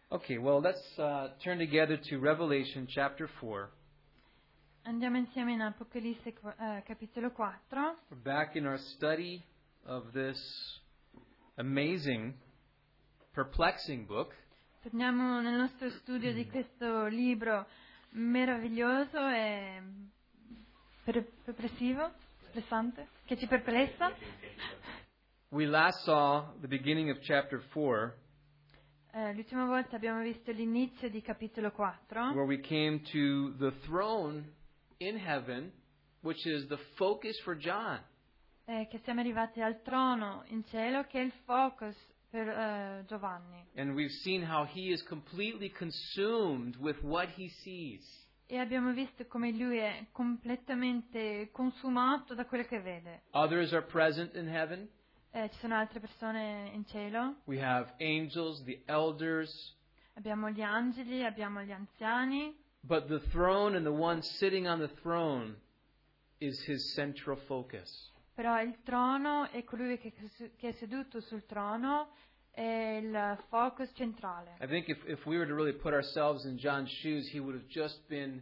Okay, well, let's turn together to Revelation chapter 4. Andiamo insieme in Apocalisse capitolo 4. We're back in our study of this amazing, perplexing book. Torniamo nel nostro studio di questo libro meraviglioso e perplessante, che ci perplessa. We last saw the beginning of chapter 4, L'ultima volta abbiamo visto l'inizio di capitolo 4, where we came to the throne in heaven, which is the focus for John. che siamo arrivati al trono in cielo, che è il focus per Giovanni. And we've seen how he is completely consumed with what he sees. E abbiamo visto come lui è completamente consumato da quello che vede. Others are present in heaven. Ci sono altre persone in cielo. We have angels, the elders. Abbiamo gli angeli, abbiamo gli anziani. But the throne and the one sitting on the throne is his central focus. Però il trono e colui che è seduto sul trono è il focus centrale. I think if we were to really put ourselves in John's shoes, he would have just been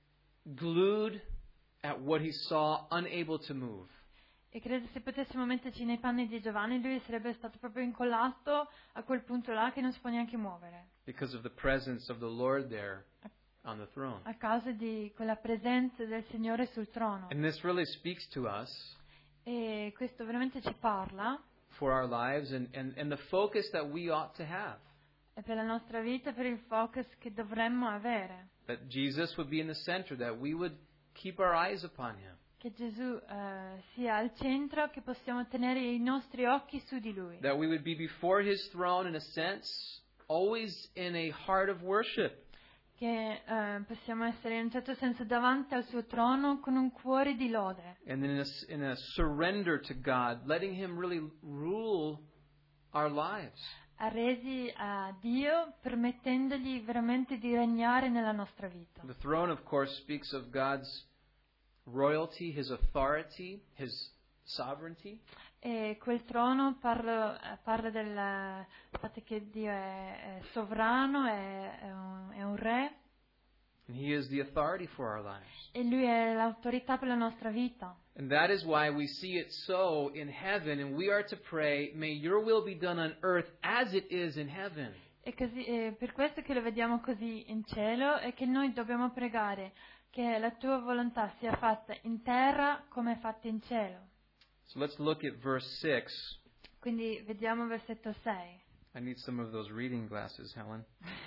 glued at what he saw, unable to move. E credo se potessimo metterci nei panni di Giovanni, lui sarebbe stato proprio incollato a quel punto là che non si può neanche muovere. Because of the presence of the Lord there on the throne. A causa di quella presenza del Signore sul trono. And this really speaks to us E questo veramente ci parla. for our lives and the focus that we ought to have. E per la nostra vita, per il focus che dovremmo avere. That Jesus would be in the center, that we would keep our eyes upon Him. Che Gesù sia al centro, che possiamo tenere i nostri occhi su di Lui. That we would be before His throne in a sense, always in a heart of worship. Che possiamo essere in un certo senso davanti al suo trono con un cuore di lode. And then in a surrender to God, letting Him really rule our lives. Arresi a Dio, permettendogli veramente di regnare nella nostra vita. The throne, of course, speaks of God's royalty, His authority, His sovereignty. E quel trono parla del fatto che Dio è sovrano, è un re. And He is the authority for our lives. E Lui è l'autorità per la nostra vita. And that is why we see it so in heaven, and we are to pray, may your will be done on earth as it is in heaven. E così, per questo che lo vediamo così in cielo, e che noi dobbiamo pregare che la tua volontà sia fatta in terra come è fatta in cielo. So let's look at verse 6. Quindi vediamo versetto 6. I need some of those reading glasses, Helen.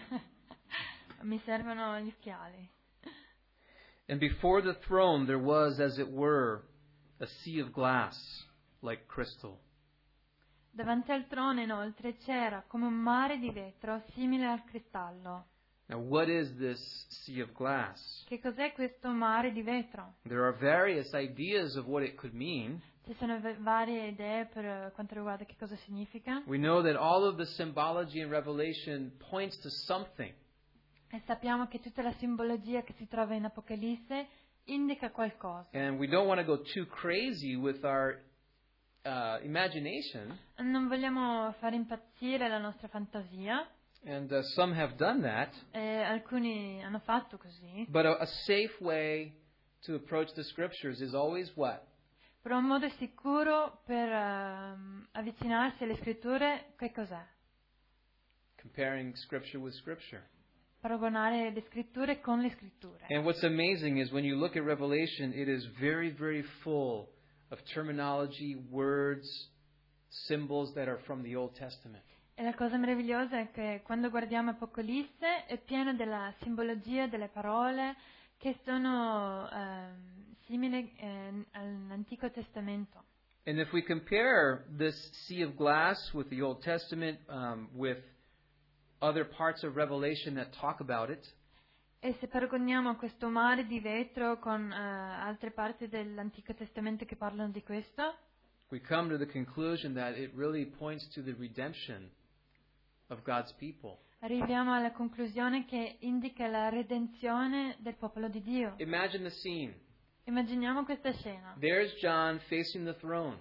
Mi servono gli occhiali. And before the throne there was, as it were, a sea of glass, like crystal. Davanti al trono, inoltre, c'era come un mare di vetro simile al cristallo. Now, what is this sea of glass? Che cos'è questo mare di vetro? There are various ideas of what it could mean. Ci sono varie idee per quanto riguarda che cosa significa. We know that all of the symbology in Revelation points to something. E sappiamo che tutta la simbologia che si trova in Apocalisse indica qualcosa. And we don't want to go too crazy with our imagination. Non vogliamo far impazzire la nostra fantasia. And some have done that. Alcuni hanno fatto così. But a safe way to approach the scriptures is always what? Però un modo sicuro per avvicinarsi alle scritture, che cos'è? Comparing scripture with scripture. Paragonare le scritture con le scritture. And what's amazing is when you look at Revelation, it is very, very full of terminology, words, symbols that are from the Old Testament. E la cosa meravigliosa è che quando guardiamo Apocalisse è pieno della simbologia, delle parole che sono simili all'Antico Testamento. And if we compare this sea of glass with the Old Testament, with other parts of Revelation that talk about it, E se paragoniamo questo mare di vetro con altre parti dell'Antico Testamento che parlano di questo, we come to the conclusion that it really points to the redemption of God's people. arriviamo alla conclusione che indica la redenzione del popolo di Dio. Imagine the scene. Immaginiamo questa scena. There's John facing the throne.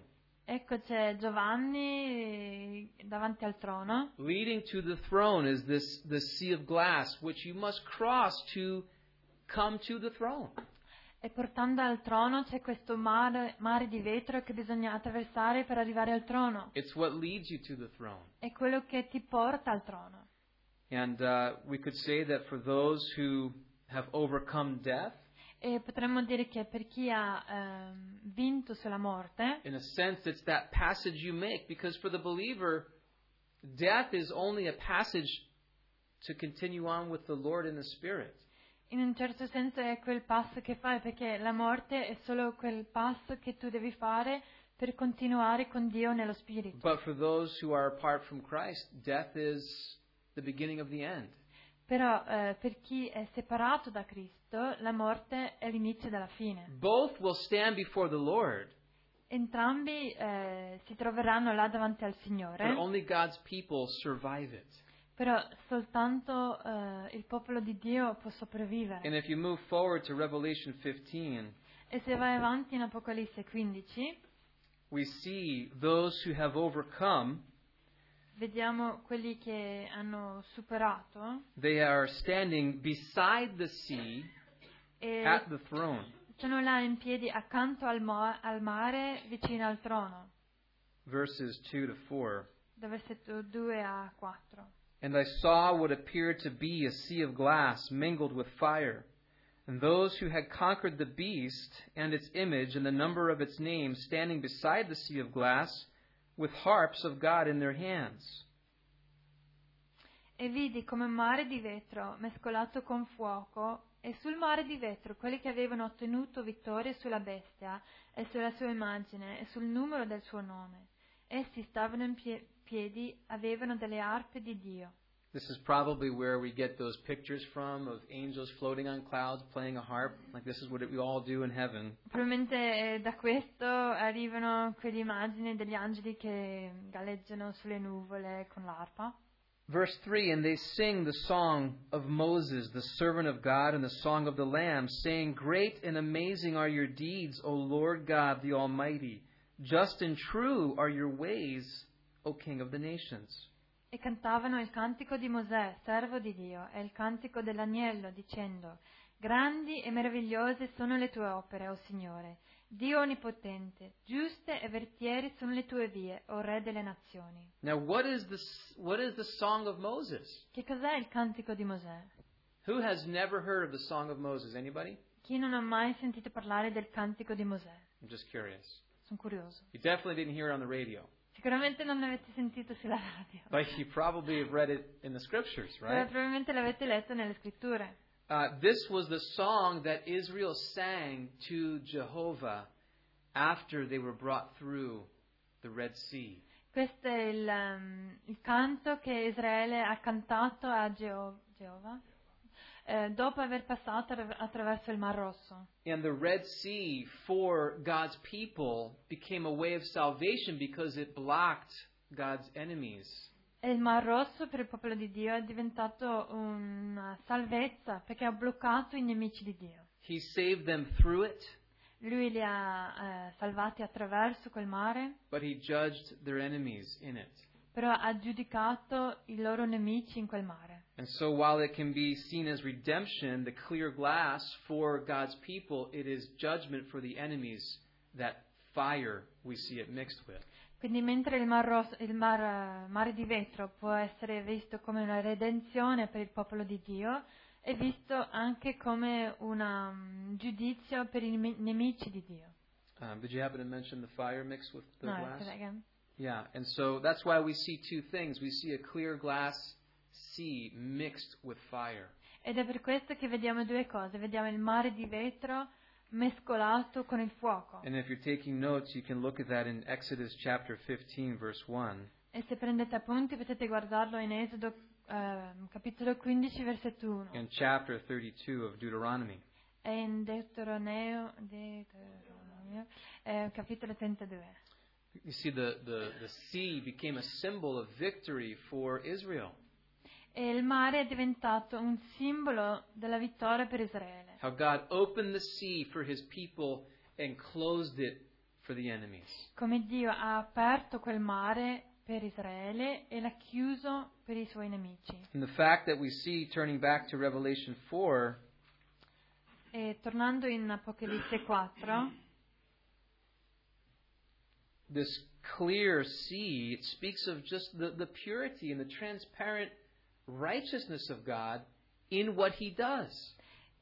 Ecco c'è Giovanni davanti al trono. Leading to the throne is this sea of glass, which you must cross to come to the throne. E portando al trono c'è questo mare di vetro che bisogna attraversare per arrivare al trono. It's what leads you to the throne. È quello che ti porta al trono. And we could say that for those who have overcome death, E potremmo dire che per chi ha vinto sulla morte, in a sense, it's that passage you make, because for the believer, death is only a passage to continue on with the Lord in the Spirit. in un certo senso è quel passo che fai, perché la morte è solo quel passo che tu devi fare per continuare con Dio nello Spirito. But for those who are apart from Christ, death is the beginning of the end. Però per chi è separato da Cristo, la morte è l'inizio della fine. Both will stand before the Lord, Entrambi si troveranno là davanti al but Signore, only God's people survive it. però soltanto il popolo di Dio può sopravvivere. And if you move forward to Revelation 15, E se vai avanti in Apocalisse 15, we see those who have overcome. vediamo quelli che hanno superato They are standing beside the sea e at the throne. sono là in piedi accanto al mare vicino al trono, Verses 2 to 4. da versetto 2 a 4. And I saw what appeared to be a sea of glass mingled with fire. And those who had conquered the beast and its image and the number of its name standing beside the sea of glass with harps of God in their hands. E vidi come un mare di vetro mescolato con fuoco, e sul mare di vetro quelli che avevano ottenuto vittoria sulla bestia e sulla sua immagine e sul numero del suo nome. Essi stavano in piedi, avevano delle arpe di Dio. This is probably where we get those pictures from of angels floating on clouds playing a harp. Like this is what we all do in heaven. Probabilmente da questo arrivano quelle immagini degli angeli che galleggiano sulle nuvole con l'arpa. Verse 3, and they sing the song of Moses, the servant of God, and the song of the Lamb, saying, Great and amazing are your deeds, O Lord God the Almighty. Just and true are your ways, O King of the nations. E cantavano il cantico di Mosè, servo di Dio, e il cantico dell'agnello, dicendo: Grandi e meravigliose sono le tue opere, o Signore, Dio onnipotente, giuste e vertieri sono le tue vie, o Re delle nazioni. Now, what is the song of Moses? Che cos'è il cantico di Mosè? Who has never heard of the song of Moses? Anybody? Chi non ha mai sentito parlare del cantico di Mosè? I'm just curious. Sono curioso. You definitely didn't hear it on the radio, Sicuramente non l'avete sentito sulla radio, but you probably have read it in the scriptures, però right? probabilmente l'avete letto nelle scritture. This was the song that Israel sang to Jehovah after they were brought through the Red Sea. Questo è il canto che Israele ha cantato a Geova dopo aver passato attraverso il Mar Rosso. And the Red Sea for God's people became a way of salvation because it blocked God's enemies. E il Mar Rosso per il popolo di Dio è diventato una salvezza perché ha bloccato i nemici di Dio. He saved them through it, Lui li ha salvati attraverso quel mare, but he judged their enemies in it. però ha giudicato i loro nemici in quel mare. And so while it can be seen as redemption, the clear glass for God's people, it is judgment for the enemies, that fire we see it mixed with. Quindi mentre il mare di vetro può essere visto come una redenzione per il popolo di Dio, è visto anche come un giudizio per i nemici di Dio. Did you happen to mention the fire mixed with the No, glass? say that again. Yeah, and so that's why we see two things. We see a clear glass sea mixed with fire. Ed è per questo che vediamo due cose. Vediamo il mare di vetro mescolato con il fuoco. And if you're taking notes, you can look at that in Exodus chapter 15, verse 1. E se prendete appunti potete guardarlo in Esodo capitolo 15, versetto 1. And chapter 32 of Deuteronomy. E in Deuteronomio capitolo 32. You see, the sea became a symbol of victory for Israel. E il mare è diventato un simbolo della vittoria per Israele. How God opened the sea for his people and closed it for the enemies. Come Dio ha aperto quel mare per Israele e l'ha chiuso per i suoi nemici. And the fact that we see, turning back to Revelation 4, E tornando in Apocalisse 4, this clear sea, it speaks of just the purity and the transparent righteousness of God in what He does.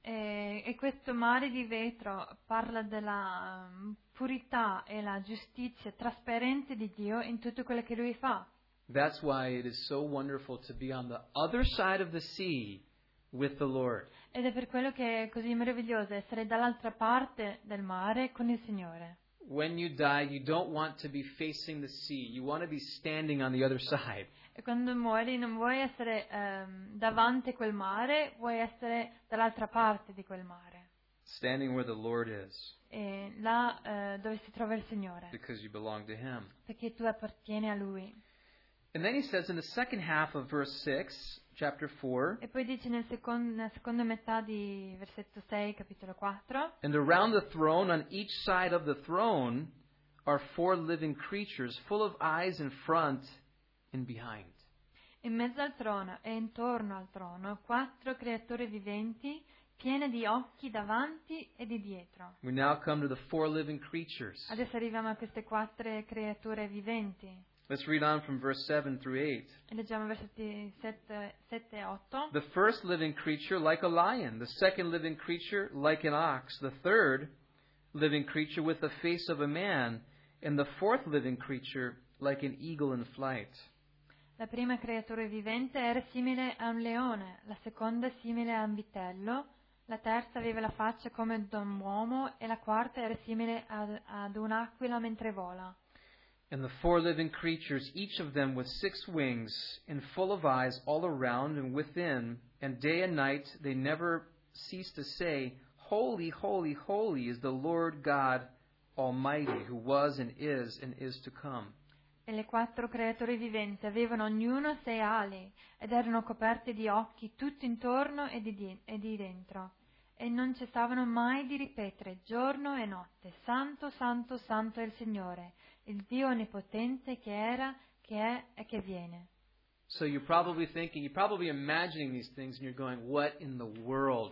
e questo mare di vetro parla della purità e la giustizia trasparente di Dio in tutto quello che Lui fa. That's why it is so wonderful to be on the other side of the sea with the Lord. Ed è per quello che è così meraviglioso essere dall'altra parte del mare con il Signore. When you die, you don't want to be facing the sea. You want to be standing on the other side. E quando muori non vuoi essere davanti a quel mare, vuoi essere dall'altra parte di quel mare. Standing where the Lord is, E là dove si trova il Signore, because you belong to Him. perché tu appartieni a Lui. And then He says in the second half of verse 6, chapter 4, E poi dice nella seconda metà di versetto 6, capitolo 4, and around the throne, on each side of the throne, are 4 living creatures, full of eyes in front and behind. in mezzo al trono e intorno al trono 4 creature viventi piene di occhi davanti e di dietro. We now come to the 4 living creatures. Adesso arriviamo a queste 4 creature viventi. Let's read on from verse 7 through 8. E leggiamo versetti 7 e 8. The first living creature like a lion, the second living creature like an ox, the third living creature with the face of a man, and the fourth living creature like an eagle in flight. La prima creatura vivente era simile a un leone, la seconda simile a un vitello, la terza aveva la faccia come di un uomo e la quarta era simile ad un'aquila mentre vola. And the 4 living creatures, each of them with 6 wings, and full of eyes all around and within, and day and night they never cease to say, Holy, holy, holy is the Lord God Almighty, who was and is to come. E le 4 creature viventi avevano ognuno 6 ali ed erano coperte di occhi tutto intorno e di dentro. E non cessavano mai di ripetere giorno e notte, Santo, Santo, Santo è il Signore, il Dio onnipotente che era, che è e che viene. So you're probably imagining these things and you're going, what in the world?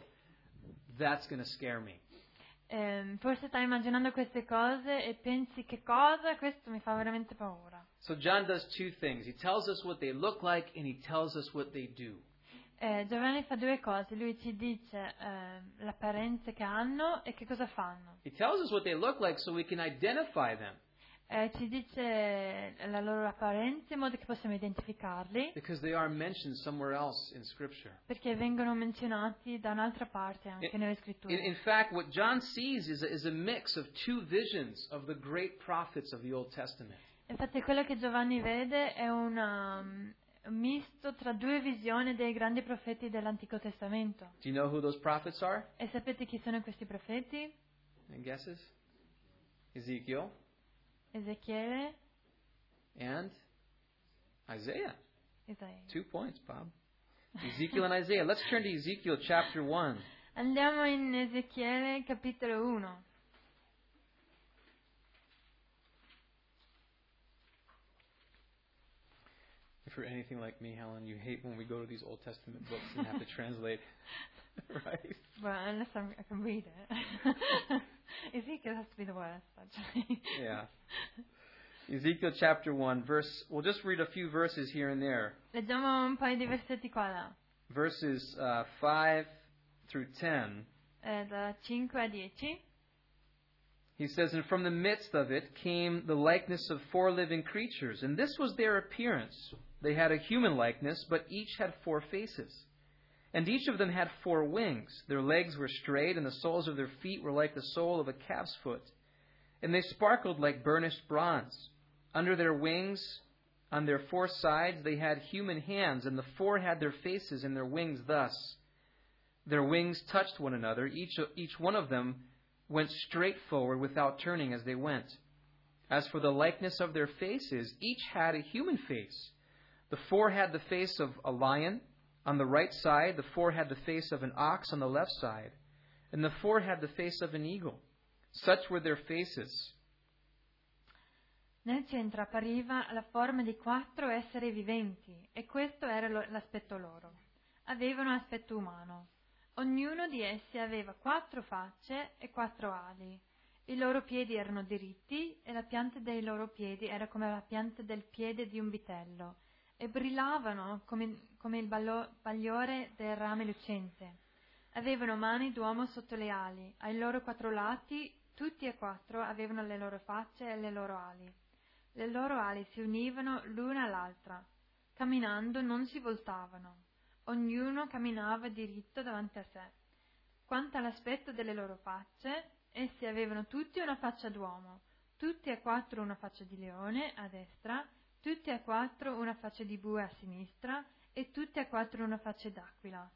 That's going to scare me. Forse stai immaginando queste cose e pensi che cosa? Questo mi fa veramente paura. So John does 2 things. He tells us what they look like and he tells us what they do. Giovanni fa 2 cose, lui ci dice l'apparenza che hanno e che cosa fanno. He tells us what they look like so we can identify them. Ci dice la loro apparenza in modo che possiamo identificarli, Because they are mentioned somewhere else in Scripture. perché vengono menzionati da un'altra parte anche nelle scritture. In fact, what John sees is a mix of 2 visions of the great prophets of the Old Testament. Infatti quello che Giovanni vede è un misto tra 2 visioni dei grandi profeti dell'Antico Testamento. Do you know who those prophets are? E sapete chi sono questi profeti? Any guesses? Ezekiel Ezechiele, and Isaiah. Isaia. 2 points, Bob. Ezekiel and Isaiah. Let's turn to Ezekiel chapter 1. Andiamo in Ezechiele capitolo 1. If you're anything like me, Helen, you hate when we go to these Old Testament books and have to translate. Right? Well, unless I can read it. Ezekiel has to be the worst, actually. Yeah. Ezekiel chapter 1, we'll just read a few verses here and there. Leggiamo un paio di versetti qua e là. Verses 5 through 10. Da 5 a 10. He says, And from the midst of it came the likeness of 4 living creatures, and this was their appearance. They had a human likeness, but each had 4 faces. And each of them had 4 wings. Their legs were straight, and the soles of their feet were like the sole of a calf's foot. And they sparkled like burnished bronze. Under their wings, on their 4 sides, they had human hands, and the 4 had their faces and their wings thus. Their wings touched one another. Each one of them went straight forward without turning as they went. As for the likeness of their faces, each had a human face. The 4 had the face of a lion on the right side, the 4 had the face of an ox on the left side, and the 4 had the face of an eagle. Such were their faces. Nel centro appariva la forma di 4 esseri viventi, e questo era l'aspetto loro. Avevano aspetto umano. Ognuno di essi aveva 4 facce e 4 ali. I loro piedi erano diritti e la pianta dei loro piedi era come la pianta del piede di un vitello, e brillavano come il bagliore del rame lucente. Avevano mani d'uomo sotto le ali. Ai loro 4 lati, tutti e 4, avevano le loro facce e le loro ali. Le loro ali si univano l'una all'altra. Camminando non si voltavano. Ognuno camminava diritto davanti a sé. Quanto all'aspetto delle loro facce, essi avevano tutti una faccia d'uomo, tutti e 4 una faccia di leone a destra, tutti e 4 una faccia di bue a sinistra e tutti e 4 una faccia d'aquila.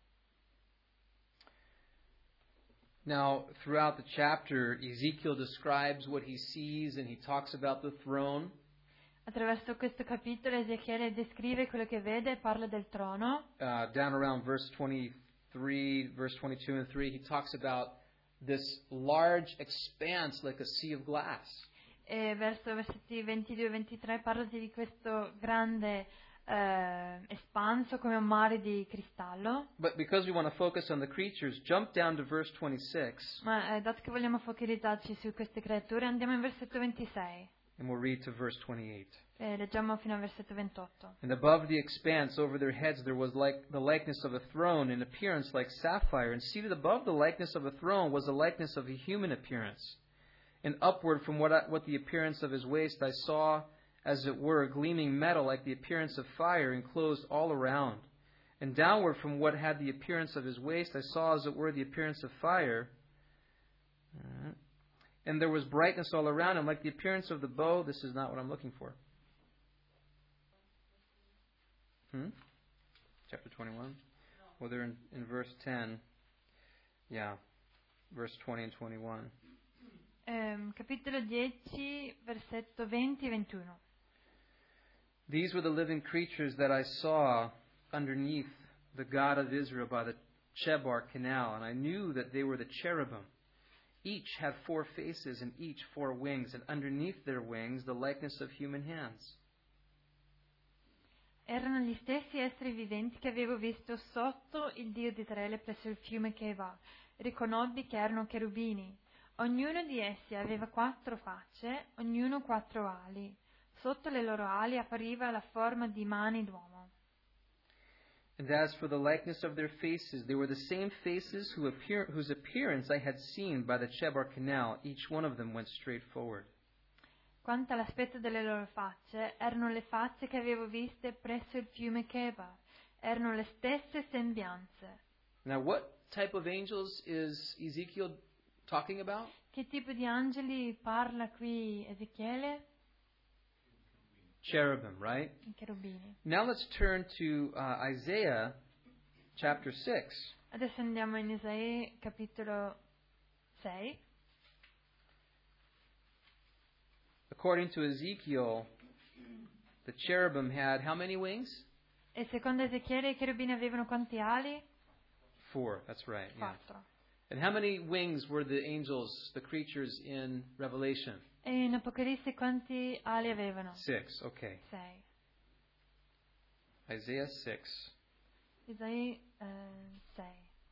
Now, throughout the chapter, Ezekiel describes what he sees and he talks about the throne. Attraverso questo capitolo Ezechiele descrive quello che vede e parla del trono. Down around verse 23, verse 22 and 3, he talks about this large expanse like a sea of glass. E verso versetti 22 e 23 parla di questo grande espanso come un mare di cristallo. But because we want to focus on the creatures, jump down to verse 26. Ma dato che vogliamo focalizzarci su queste creature, andiamo in versetto 26. And we'll read to verse 28. Leggiamo fino al versetto 28. And above the expanse over their heads there was like the likeness of a throne, in appearance like sapphire. And seated above the likeness of a throne was the likeness of a human appearance. And upward from what the appearance of his waist I saw, as it were, gleaming metal like the appearance of fire enclosed all around. And downward from what had the appearance of his waist I saw, as it were, the appearance of fire. And there was brightness all around him, like the appearance of the bow. This is not what I'm looking for. Chapter 21? Well, they're in verse 10. Yeah, verse 20 and 21. Capitolo 10, versetto 20 e 21. These were the living creatures that I saw underneath the God of Israel by the Chebar Canal, and I knew that they were the cherubim. Each had 4 faces and each 4 wings, and underneath their wings the likeness of human hands. Erano gli stessi esseri viventi che avevo visto sotto il Dio di Israele presso il fiume Chebar. Riconobbi che erano cherubini. Ognuno di essi aveva 4 facce, ognuno 4 ali. Sotto le loro ali appariva la forma di mani d'uomo. And as for the likeness of their faces, they were the same faces whose appearance I had seen by the Chebar Canal. Each one of them went straight forward. Quanto all'aspetto delle loro facce, erano le facce che avevo viste presso il fiume Chebar. Erano le stesse sembianze. Now, what type of angels is Ezekiel talking about? Che tipo di angeli parla qui Ezechiele? Cherubim, right? I cherubini. Now let's turn to Isaiah chapter 6. Adesso andiamo in Isaia capitolo 6. According to Ezekiel, the cherubim had how many wings? E secondo Ezechiele i cherubini avevano quanti ali? 4, that's right. Yeah. 4. And how many wings were the angels, the creatures in Revelation? E in Apocalisse quanti ali avevano? 6, okay. 6. Isaiah 6, Isaia 6,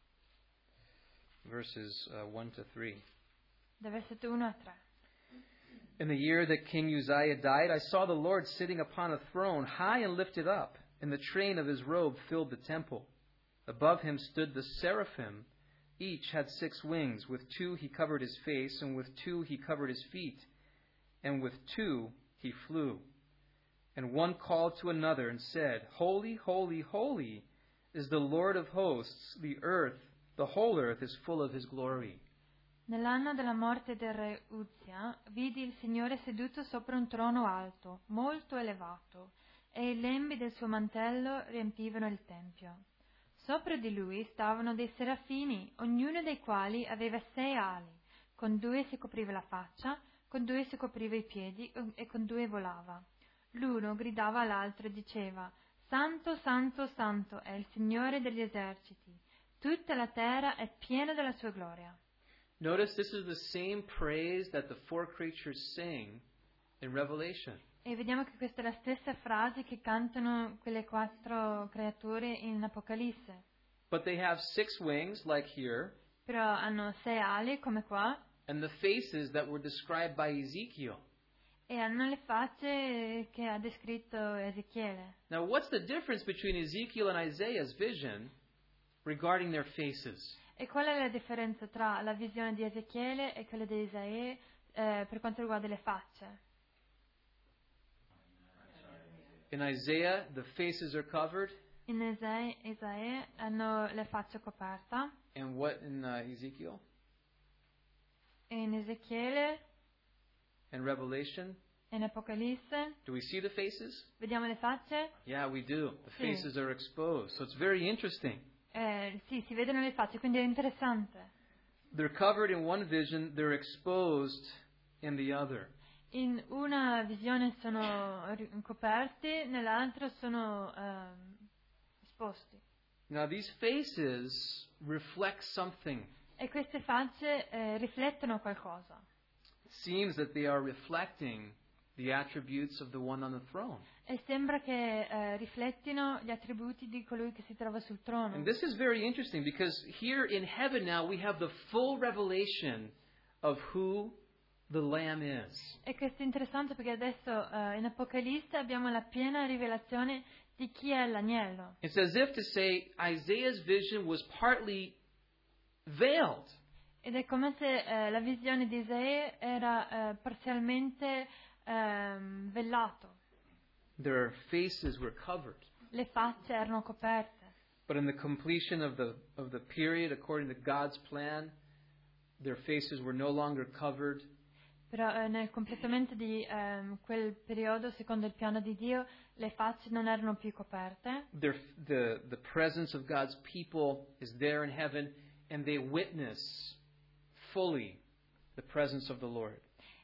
verses 1 to 3. da versetto 1 a 3. In the year that King Uzziah died, I saw the Lord sitting upon a throne, high and lifted up, and the train of his robe filled the temple. Above him stood the seraphim. Each had 6 wings. With 2 he covered his face, and with 2 he covered his feet, and with 2 he flew. And one called to another and said, Holy, holy, holy is the Lord of hosts. The whole earth is full of his glory. Nell'anno della morte del re Uzia, vidi il Signore seduto sopra un trono alto, molto elevato, e i lembi del suo mantello riempivano il tempio. Sopra di lui stavano dei serafini, ognuno dei quali aveva 6 ali. Con 2 si copriva la faccia, con 2 si copriva i piedi e con 2 volava. L'uno gridava all'altro e diceva: Santo, santo, santo è il Signore degli eserciti. Tutta la terra è piena della sua gloria. Notice this is the same praise that the 4 creatures sing in Revelation. E vediamo che questa è la stessa frase che cantano quelle 4 creature in Apocalisse. But they have 6 wings, like here, Però hanno 6 ali, come qua, and the faces that were described by Ezekiel. e hanno le facce che ha descritto Ezechiele. Now, what's the difference between Ezekiel and Isaiah's vision regarding their faces? E qual è la differenza tra la visione di Ezechiele e quella di Isaia per quanto riguarda le facce? In Isaiah, the faces are covered, In Isaia hanno le facce coperte, and what in Ezekiel e in Ezechiele and Revelation? e in Apocalisse Do we see the faces? vediamo le facce? Yeah, we do. The Sì. faces are exposed, so it's very interesting. Sì, si vedono le facce, quindi è interessante. They're covered in one vision, they're exposed in the other. In una visione sono coperti, nell'altra sono esposti. Now, these faces reflect something. E queste facce riflettono qualcosa. It seems that they are reflecting the attributes of the one on the throne. E sembra che riflettino gli attributi di colui che si trova sul trono. And this is very interesting because here in heaven now we have the full revelation of who the Lamb is. E questo è interessante perché adesso in Apocalisse abbiamo la piena rivelazione di chi è l'agnello. It's as if to say Isaiah's vision was partly veiled. Ed è come se la visione di Isaia era parzialmente vellato. Their faces were covered. Le facce erano coperte. But in the completion of the period, according to God's plan, their faces were no longer covered. Però nel completamento di quel periodo, secondo il piano di Dio, le facce non erano più coperte. The presence of God's people is there in heaven, and they witness fully the presence of the Lord.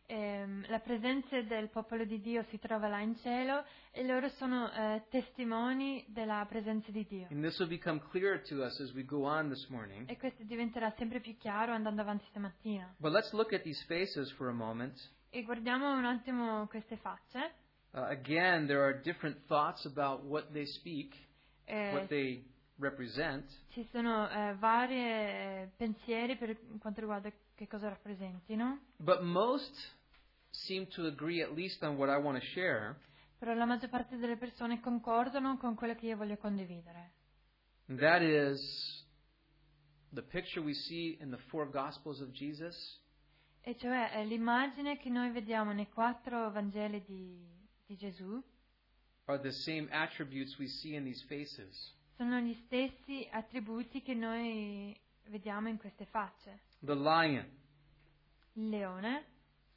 La presenza del popolo di Dio si trova là in cielo e loro sono testimoni della presenza di Dio. And this will become clearer to us as we go on this morning. E questo diventerà sempre più chiaro andando avanti stamattina. But let's look at these faces for a moment. E guardiamo un attimo queste facce. Again, there are different thoughts about what they speak, what Eh, they represent. Ci sono vari pensieri per quanto riguarda che cosa rappresentino, But most seem to agree at least on what I want to share. però la maggior parte delle persone concordano con quello che io voglio condividere. And that is the picture we see in the 4 Gospels of Jesus. E cioè l'immagine che noi vediamo nei 4 Vangeli di Gesù Are the same attributes we see in these faces. sono gli stessi attributi che noi vediamo in queste facce. The lion Il leone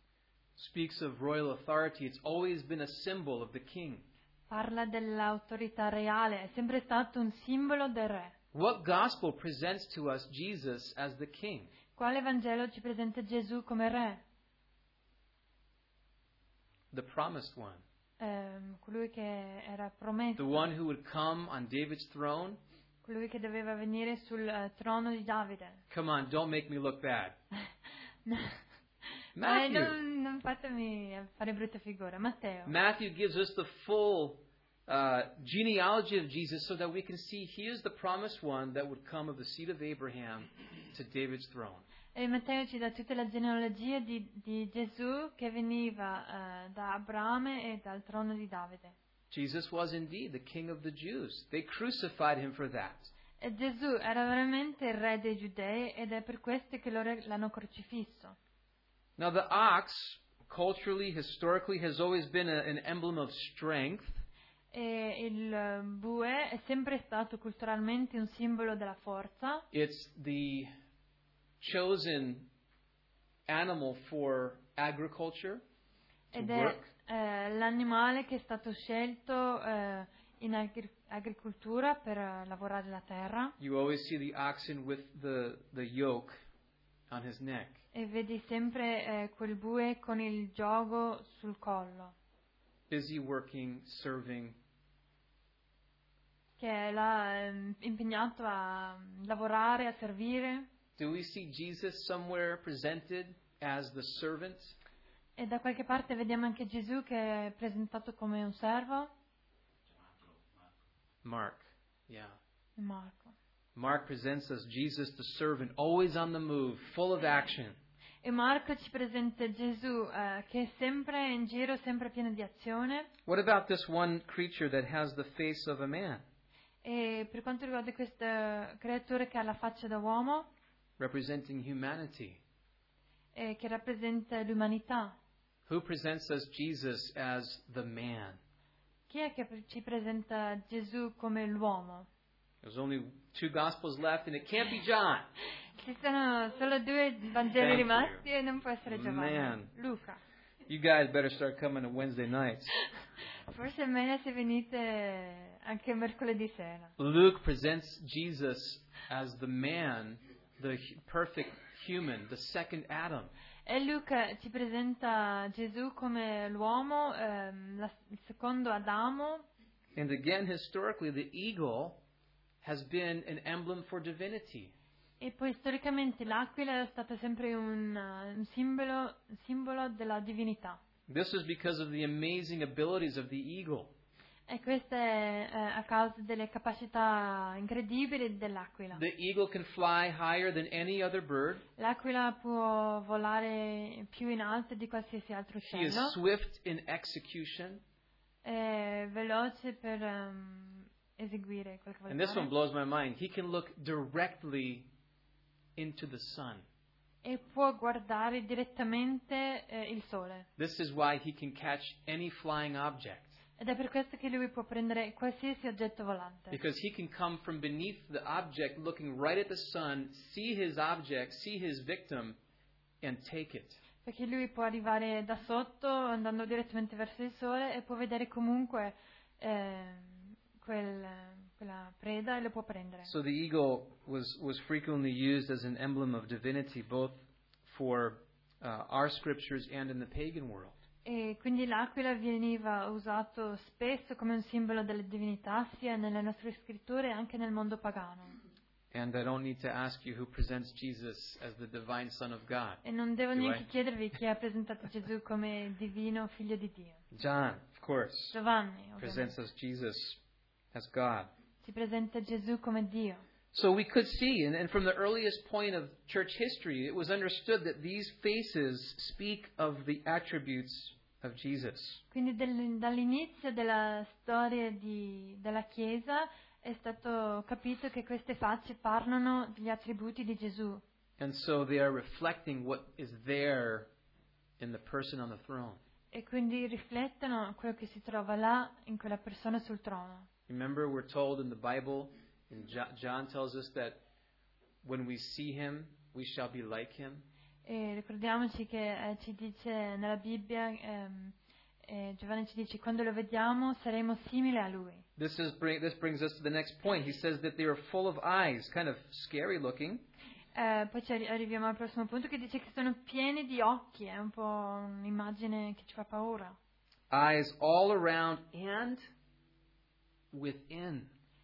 speaks of royal authority. It's always been a symbol of the king. parla dell'autorità reale, è sempre stato un simbolo del re. What gospel presents to us Jesus as the king? Quale Vangelo ci presenta Gesù come re? The promised one. Colui che era The promesso, one who would come on David's throne. colui che doveva venire sul trono di Davide. Come on, don't make me look bad. No. Matthew. Non fatemi fare brutta figura. Matteo. Matthew gives us the full genealogy of Jesus so that we can see he is the promised one that would come of the seed of Abraham to David's throne. E Matteo ci dà tutta la genealogia di Gesù che veniva da Abramo e dal trono di Davide. Jesus was indeed the king of the Jews. They crucified him for that. E Gesù era veramente il re dei Giudei ed è per questo che loro l'hanno crocifisso. Now the ox, culturally, historically, has always been an emblem of strength. E il bue è sempre stato culturalmente un simbolo della forza. It's the chosen animal for agriculture, to Ed work. è l'animale che è stato scelto in agricoltura per lavorare la terra. You always see the oxen with the yoke on his neck. E vedi sempre quel bue con il giogo sul collo, Busy working, serving. che è là impegnato a lavorare, a servire. Do we see Jesus somewhere presented as the servant? E da qualche parte vediamo anche Gesù che è presentato come un servo. Mark. Yeah. Marco. Mark presents us Jesus the servant, always on the move, full of action. E Marco ci presenta Gesù che è sempre in giro, sempre pieno di azione. What about this one creature that has the face of a man, E per quanto riguarda questa creatura che ha la faccia da uomo, representing humanity? che rappresenta l'umanità, Who presents us Jesus as the man? chi è che ci presenta Gesù come l'uomo? There's only 2 Gospels left, and it can't be John. Ci sono solo 2 Vangeli Thank rimasti you. e non può essere Giovanni. Man. Luca. You guys better start coming to Wednesday nights. Forse è meglio se venite anche mercoledì sera. Luke presents Jesus as the man, the perfect human, the second Adam. E Luca ci presenta Gesù come l'uomo, il secondo Adamo. And again, historically, the eagle has been an emblem for divinity. E poi storicamente l'aquila è stata sempre un simbolo della divinità. This is because of the amazing abilities of the eagle. E questo è a causa delle capacità incredibili dell'aquila. The eagle can fly higher than any other bird. L'aquila può volare più in alto di qualsiasi altro She is uccello. swift in execution. È veloce per eseguire quel che vuole And this one fare. blows my mind. He can look directly into the sun. E può guardare direttamente il sole. This is why he can catch any flying object. Ed è per questo che lui può prendere qualsiasi oggetto volante. Because he can come from beneath the object, looking right at the sun, see his object, see his victim, and take it. Perché lui può arrivare da sotto, andando direttamente verso il sole, e può vedere comunque quella preda e lo può prendere. So the eagle was frequently used as an emblem of divinity, both for our scriptures and in the pagan world. E quindi l'aquila veniva usato spesso come un simbolo della divinità, sia nelle nostre scritture e anche nel mondo pagano. And I don't need to ask you who presents Jesus as the divine Son of God. E non devo Do neanche I? chiedervi chi ha presentato Gesù come divino figlio di Dio. John, of course, Giovanni, presents ovviamente, us Jesus as God. ci presenta Gesù come Dio. So we could see, and from the earliest point of church history, it was understood that these faces speak of the attributes of Jesus. Quindi dall'inizio della storia della Chiesa è stato capito che queste facce parlano degli attributi di Gesù. And so they are reflecting what is there in the person on the throne. E quindi riflettono quello che si trova là in quella persona sul trono. Remember, we're told in the Bible, and John tells us that when we see him, we shall be like him. E ricordiamoci che ci dice nella Bibbia, Giovanni ci dice, quando lo vediamo saremo simili a lui. This brings us to the next point. He says that they are full of eyes, kind of scary looking. Poi arriviamo al prossimo punto che dice che sono pieni di occhi, è un po' un'immagine che ci fa paura. Eyes all around and within.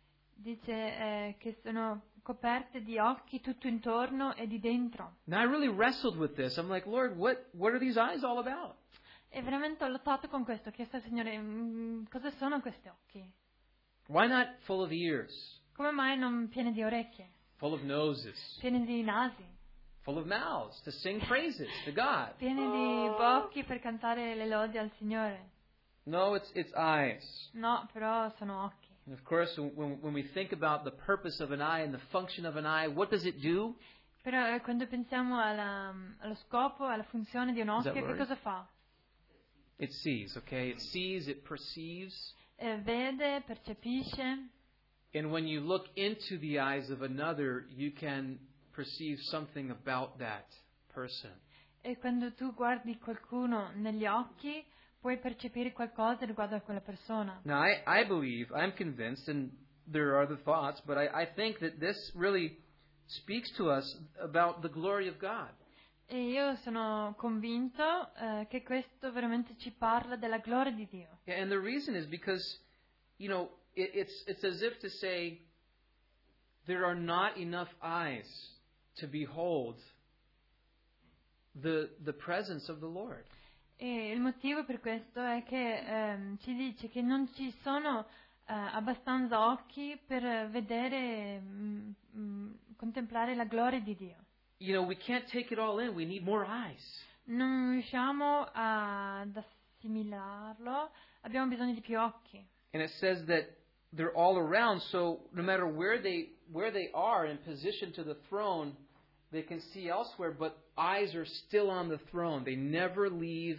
Dice che sono coperte di occhi tutto intorno e di dentro. Now I really wrestled with this. I'm like, Lord, what are these eyes all about? E veramente ho lottato con questo, ho chiesto al Signore, cosa sono questi occhi? Why not full of ears, Come mai non pieni di orecchie, full of noses, pieni di nasi, full of mouths to sing praises to God? pieni di bocchi per cantare le lodi al Signore? No, it's eyes. No, però sono occhi. And of course, when we think about the purpose of an eye and the function of an eye, what does it do? Però quando pensiamo allo scopo, alla funzione di un Is that occhio, che right? cosa fa? It sees, okay? It sees, it perceives. Vede, percepisce. And when you look into the eyes of another, you can perceive something about that person. E quando tu guardi qualcuno negli occhi, puoi percepire qualcosa riguardo a quella persona. Now, I believe, I'm convinced, and there are other thoughts, but I think that this really speaks to us about the glory of God. E io sono convinto che questo veramente ci parla della gloria di Dio. Yeah, and the reason is because, you know, it's as if to say there are not enough eyes to behold the presence of the Lord. E il motivo per questo è che ci dice che non ci sono abbastanza occhi per vedere, contemplare la gloria di Dio. You know, we can't take it all in. We need more eyes. Non riusciamo ad assimilarlo, abbiamo bisogno di più occhi. And it says that they're all around, so no matter where they are in position to the throne, they can see elsewhere, but eyes are still on the throne. They never leave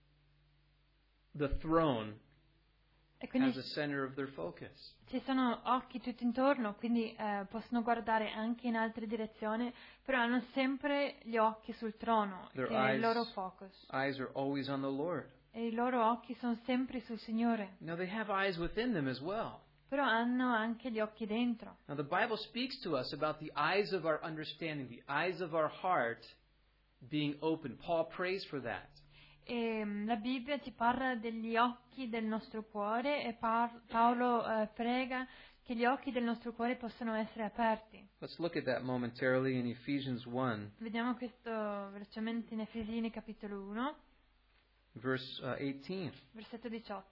the throne E quindi as the center of their focus. ci sono occhi tutto intorno, quindi possono guardare anche in altre direzioni, però hanno sempre gli occhi sul trono, che Their è il loro focus. eyes are always on the Lord. E i loro occhi sono sempre sul Signore, Now they have eyes within them as well. però hanno anche gli occhi dentro. Now the Bible speaks to us about the eyes of our understanding, the eyes of our heart being open. Paul prays for that. E la Bibbia ci parla degli occhi del nostro cuore e Paolo prega che gli occhi del nostro cuore possano essere aperti. Let's look at that momentarily in Ephesians 1, Vediamo questo velocemente in Efesini capitolo 1, verse 18. versetto 18.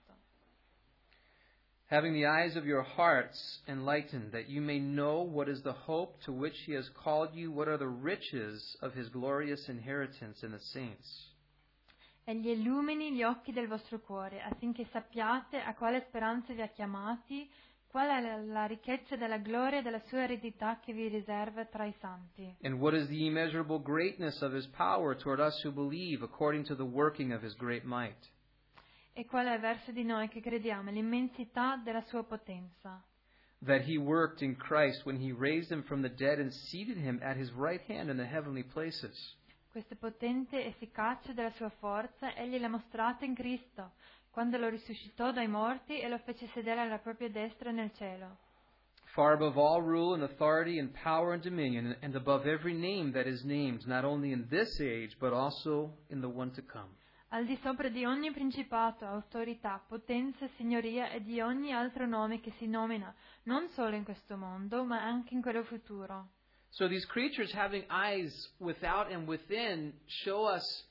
Having the eyes of your hearts enlightened, that you may know what is the hope to which he has called you, what are the riches of his glorious inheritance in the saints. Egli illumini gli occhi del vostro cuore, affinché sappiate a quale speranza vi ha chiamati, qual è la ricchezza della gloria della sua eredità che vi riserva tra i santi. And what is the immeasurable greatness of his power toward us who believe, according to the working of his great might. E qual è verso di noi che crediamo l'immensità della sua potenza, That he worked in Christ when he raised him from the dead and seated him at his right hand in the heavenly places. questa potente efficacia della sua forza egli l'ha mostrata in Cristo, quando lo risuscitò dai morti e lo fece sedere alla propria destra nel cielo. Far above all rule and authority and power and dominion, and above every name that is named, not only in this age, but also in the one to come. Al di sopra di ogni principato, autorità, potenza, signoria e di ogni altro nome che si nomina, non solo in questo mondo, ma anche in quello futuro. So these creatures having eyes without and within shows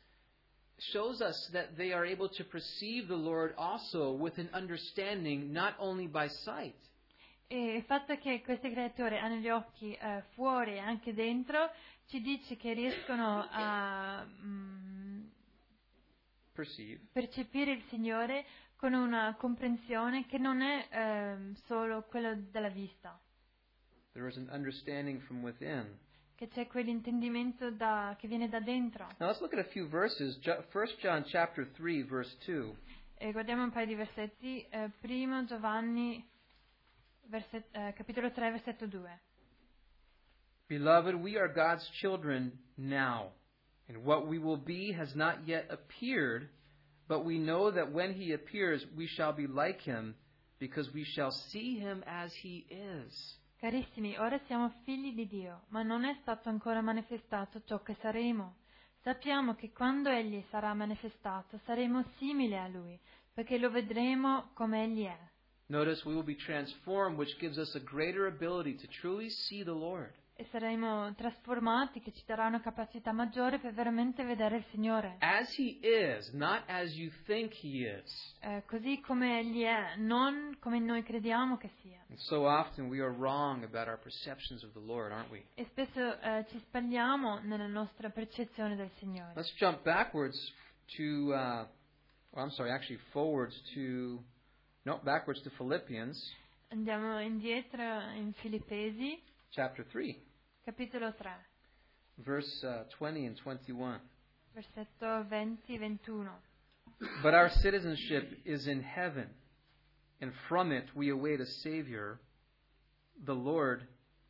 us that they are able to perceive the Lord also with an understanding, not only by sight. E il fatto che queste creature hanno gli occhi fuori e anche dentro ci dice che riescono a percepire il Signore con una comprensione che non è solo quella della vista. There is an understanding from within. Che c'è quell'intendimento che viene da dentro. Now let's look at a few verses. 1 John chapter 3, verse 2. E guardiamo un paio di versetti. Primo Giovanni, capitolo 3, versetto 2. Beloved, we are God's children now, and what we will be has not yet appeared, but we know that when he appears, we shall be like him, because we shall see him as he is. Carissimi, ora siamo figli di Dio, ma non è stato ancora manifestato ciò che saremo. Sappiamo che quando Egli sarà manifestato saremo simili a Lui, perché lo vedremo come Egli è. Notice we will be transformed, which gives us a greater ability to truly see the Lord. E saremo trasformati, che ci darà una capacità maggiore per veramente vedere il Signore. As he is, not as you think he is. Così come Egli è, non come noi crediamo che sia. And so often we are wrong about our perceptions of the Lord, aren't we? E spesso ci sbagliamo nella nostra percezione del Signore. Let's jump backwards backwards to Philippians. Andiamo indietro in Filippesi, Chapter 3. capitolo 3. Verse 20 and 21. Versetto 20-21. But our citizenship is in heaven, and from it we await a Savior, the Lord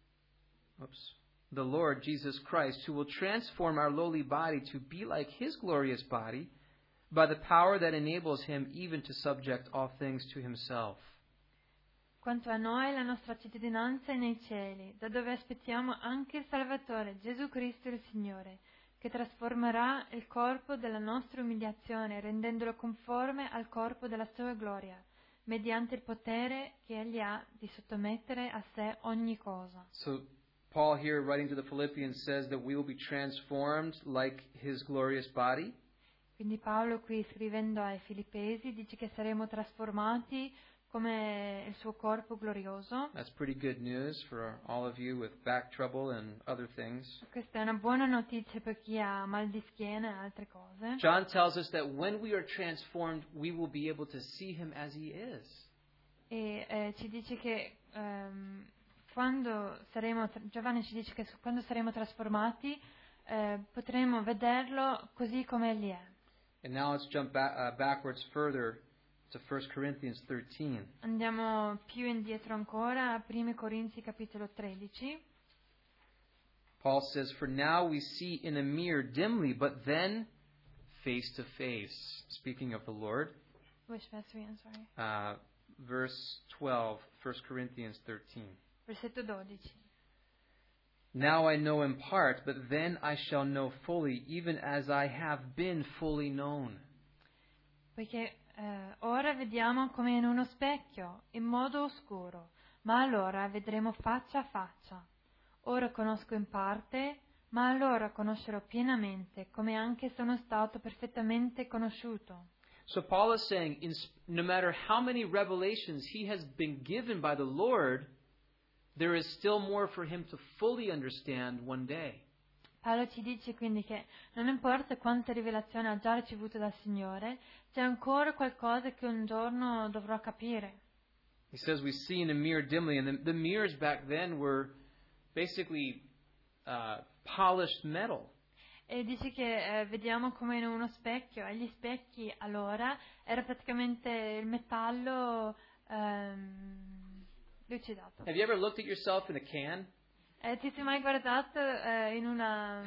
Jesus Christ, who will transform our lowly body to be like his glorious body by the power that enables him even to subject all things to himself. Quanto a noi, la nostra cittadinanza è nei cieli, da dove aspettiamo anche il Salvatore, Gesù Cristo il Signore, che trasformerà il corpo della nostra umiliazione, rendendolo conforme al corpo della sua gloria, mediante il potere che Egli ha di sottomettere a sé ogni cosa. So Paul here, writing to the Philippians, says that we will be transformed like his glorious body. Quindi Paolo qui scrivendo ai Filippesi dice che saremo trasformati come il suo corpo glorioso. That's pretty good news for all of you with back trouble and other things. Questa è una buona notizia per chi ha mal di schiena e altre cose. John tells us that when we are transformed, we will be able to see him as he is. E ci dice che Giovanni ci dice che quando saremo trasformati potremo vederlo così come egli è. And now let's jump backwards further to 1 Corinthians 13. Andiamo più indietro ancora a 1 Corinzi capitolo 13. Paul says, "For now we see in a mirror dimly, but then face to face." Speaking of the Lord. Which verse are we in, sorry? Verse 12, 1 Corinthians 13. Versetto 12. "Now I know in part, but then I shall know fully, even as I have been fully known." Poiché ora vediamo come in uno specchio, in modo oscuro, ma allora vedremo faccia a faccia. Ora conosco in parte, ma allora conoscerò pienamente, come anche sono stato perfettamente conosciuto. So Paul is saying, no matter how many revelations he has been given by the Lord, there is still more for him to fully understand one day. Paolo ci dice quindi che non importa quante rivelazioni ha già ricevuto dal Signore, c'è ancora qualcosa che un giorno dovrò capire. He says we see in a mirror dimly, and the mirrors back then were basically polished metal. E dice che vediamo come in uno specchio, e gli specchi allora era praticamente il metallo lucidato. Have you ever looked at yourself in a can? Ti sei mai guardato in una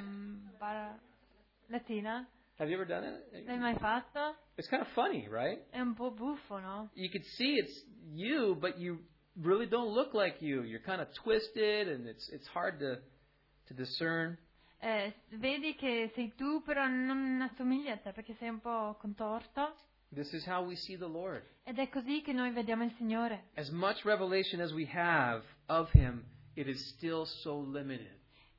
lattina? Have you ever done it? L'hai mai fatto? It's kind of funny, right? È un po' buffo, no? You can see it's you, but you really don't look like you. You're kind of twisted, and it's hard to discern. Vedi che sei tu, però non assomigli a te perché sei un po' contorto. This is how we see the Lord. Ed è così che noi vediamo il Signore. As much revelation as we have of Him, it is still so limited.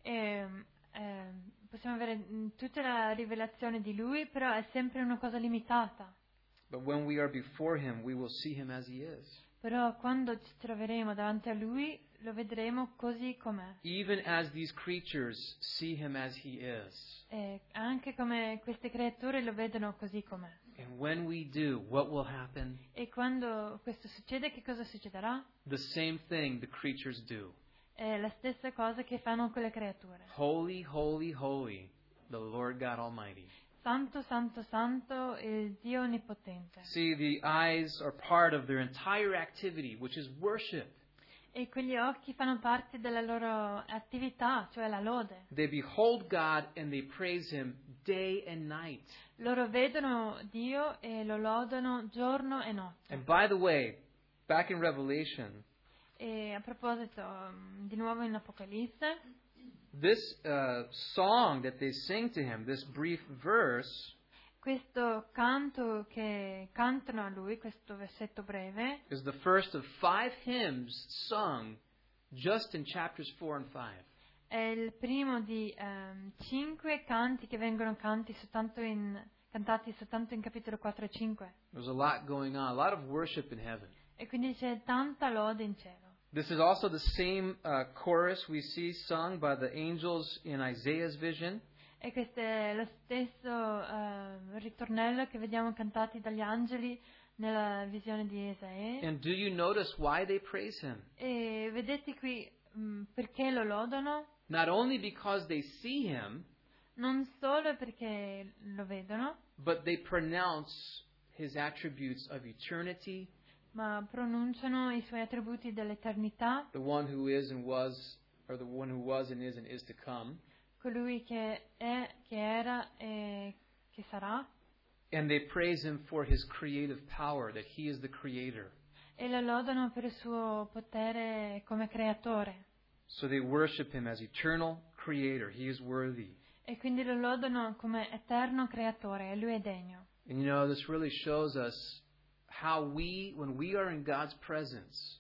Possiamo avere tutta la rivelazione di Lui, però è sempre una cosa limitata. But when we are before Him, we will see Him as He is. Però quando ci troveremo davanti a Lui, lo vedremo così com'è. Even as these creatures see Him as He is. Anche come queste creature lo vedono così com'è. And when we do, what will happen? E quando questo succede, che cosa succederà? The same thing the creatures do. È la stessa cosa che fanno quelle creature. Holy, holy, holy, the Lord God Almighty. Santo, santo, santo, il Dio onnipotente. See, the eyes are part of their entire activity, which is worship. E quegli occhi fanno parte della loro attività, cioè la lode. They behold God and they praise Him day and night. Loro vedono Dio e lo lodano giorno e notte. And by the way, back in Revelation, E a proposito, di nuovo in Apocalisse, this song that they sing to Him, this brief verse, questo canto che cantano a Lui, questo versetto breve, is the first of 5 hymns sung just in chapters 4 and 5. è il primo di 5 canti che vengono cantati soltanto in capitolo 4 e 5. There's a lot going on, a lot of worship in heaven. E quindi c'è tanta lode in cielo. This is also the same chorus we see sung by the angels in Isaiah's vision. E questo è lo stesso ritornello che vediamo cantati dagli angeli nella visione di Isaia. And do you notice why they praise Him? E vedete qui perché lo lodano? Not only because they see Him, Non solo perché lo vedono, but they pronounce His attributes of eternity, ma pronunciano i suoi attributi dell'eternità, the one who is and was, or the one who was and is to come. colui che è, che era e che sarà. And they praise Him for His creative power, that He is the Creator. E lo lodano per il suo potere come creatore. So they worship Him as eternal Creator. He is worthy. E quindi lo lodano come eterno creatore, e lui è degno. And you know, this really shows us how when we are in God's presence,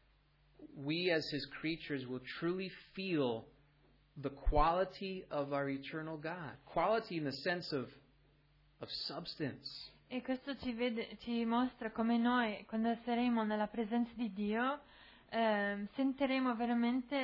we as His creatures will truly feel the quality of our eternal God. Quality in the sense of of substance. E questo ci mostra come noi, quando saremo nella presenza di Dio, sentiremo veramente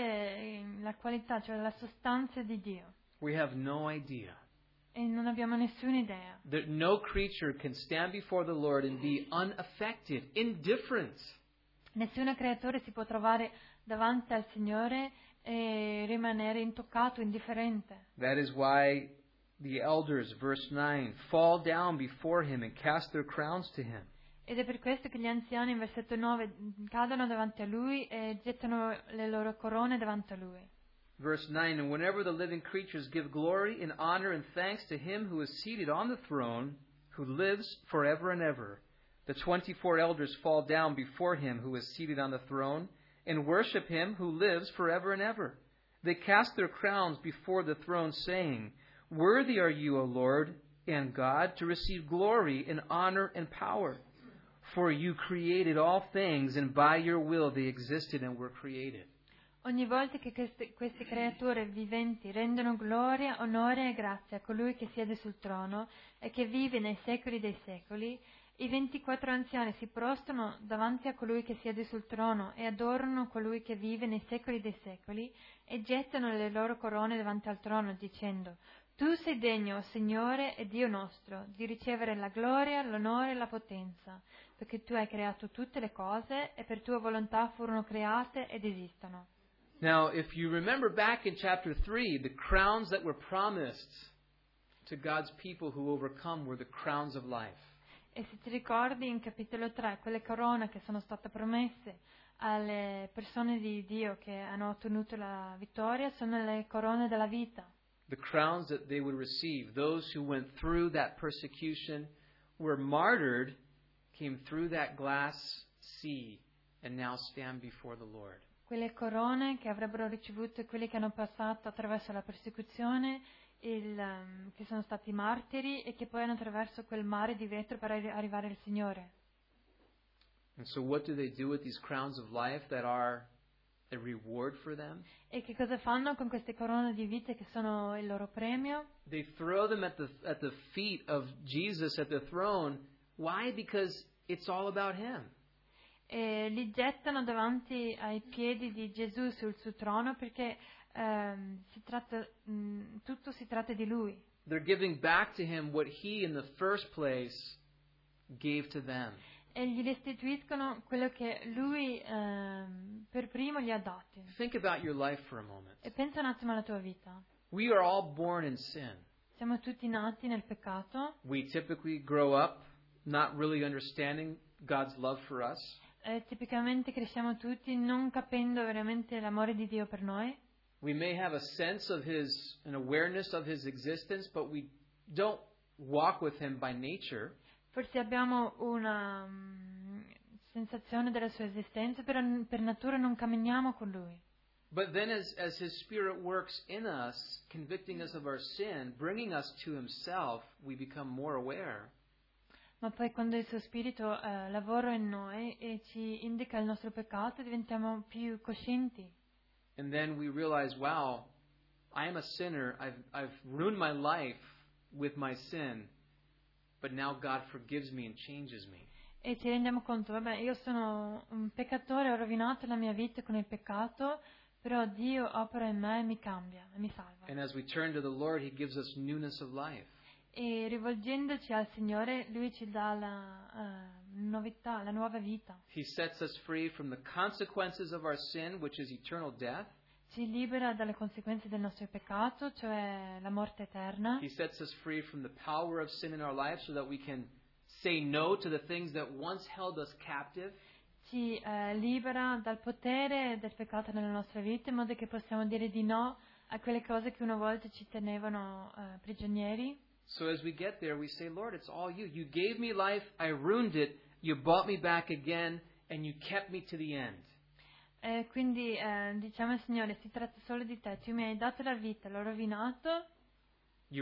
la qualità, cioè la sostanza di Dio. We have no idea. E non abbiamo nessuna idea. That no creature can stand before the Lord and be unaffected, indifferent. Nessun creatore si può trovare davanti al Signore e rimanere intoccato, indifferente. That is why the elders, verse 9, fall down before him and cast their crowns to him. Ed è per questo che gli anziani, in versetto 9, cadono davanti a Lui e gettano le loro corone davanti a Lui. Verse 9, and whenever the living creatures give glory and honor and thanks to him who is seated on the throne, who lives forever and ever, the 24 elders fall down before him who is seated on the throne and worship him who lives forever and ever. They cast their crowns before the throne, saying, Worthy are you, O Lord and God, to receive glory and honor and power. For you created all things, and by your will they existed and were created. Ogni volta che queste creature viventi rendono gloria, onore e grazia a colui che siede sul trono e che vive nei secoli dei secoli, i 24 anziani si prostrano davanti a colui che siede sul trono e adorano colui che vive nei secoli dei secoli e gettano le loro corone davanti al trono, dicendo: Tu sei degno, Signore e Dio nostro, di ricevere la gloria, l'onore e la potenza, perché tu hai creato tutte le cose e per tua volontà furono create ed esistono. Now, if you remember back in chapter 3, the crowns that were promised to God's people who overcome were the crowns of life. E se ti ricordi in capitolo 3, quelle corone che sono state promesse alle persone di Dio che hanno ottenuto la vittoria sono le corone della vita. The crowns that they would receive, those who went through that persecution, were martyred, came through that glass sea, and now stand before the Lord. Quelle corone che avrebbero ricevuto quelli che hanno passato attraverso la persecuzione, che sono stati martiri e che poi hanno attraverso quel mare di vetro per arrivare al Signore. And so what do they do with these crowns of life that are a reward for them? E che cosa fanno con queste corone di vita che sono il loro premio? They throw them at the feet of Jesus at the throne. Why? Because it's all about Him. E li gettano davanti ai piedi di Gesù sul suo trono perché tutto si tratta di Lui. They're giving back to Him what He in the first place gave to them. E gli restituiscono quello che Lui per primo gli ha dati. Think about your life for a moment. E pensa un attimo alla tua vita. We are all born in sin. Siamo tutti nati nel peccato. We typically grow up not really understanding God's love for us. Tipicamente cresciamo tutti non capendo veramente l'amore di Dio per noi. We may have a sense of an awareness of His existence, but we don't walk with Him by nature. Forse abbiamo una sensazione della sua esistenza, però per natura non camminiamo con Lui. But then as His Spirit works in us, convicting us of our sin, bringing us to Himself, we become more aware. Ma poi quando il suo Spirito lavora in noi e ci indica il nostro peccato, diventiamo più coscienti. And then we realize, wow, I am a sinner. I've ruined my life with my sin, but now God forgives me and changes me. E ci rendiamo conto, vabbè, io sono un peccatore, ho rovinato la mia vita con il peccato, però Dio opera in me e mi cambia, e mi salva. And as we turn to the Lord, He gives us newness of life. E rivolgendoci al Signore, Lui ci dà la novità, la nuova vita. He sets us free from the consequences of our sin, which is eternal death. Ci libera dalle conseguenze del nostro peccato, cioè la morte eterna. He sets us free from the power of sin in our life so that we can say no to the things that once held us captive. Ci libera dal potere del peccato nella nostra vita, in modo che possiamo dire di no a quelle cose che una volta ci tenevano prigionieri. So as we get there, we say, Lord, it's all you. You gave me life, I ruined it, you bought me back again, and you kept me to the end. Quindi diciamo al Signore, si tratta solo di te, tu mi hai dato la vita, l'ho rovinato. You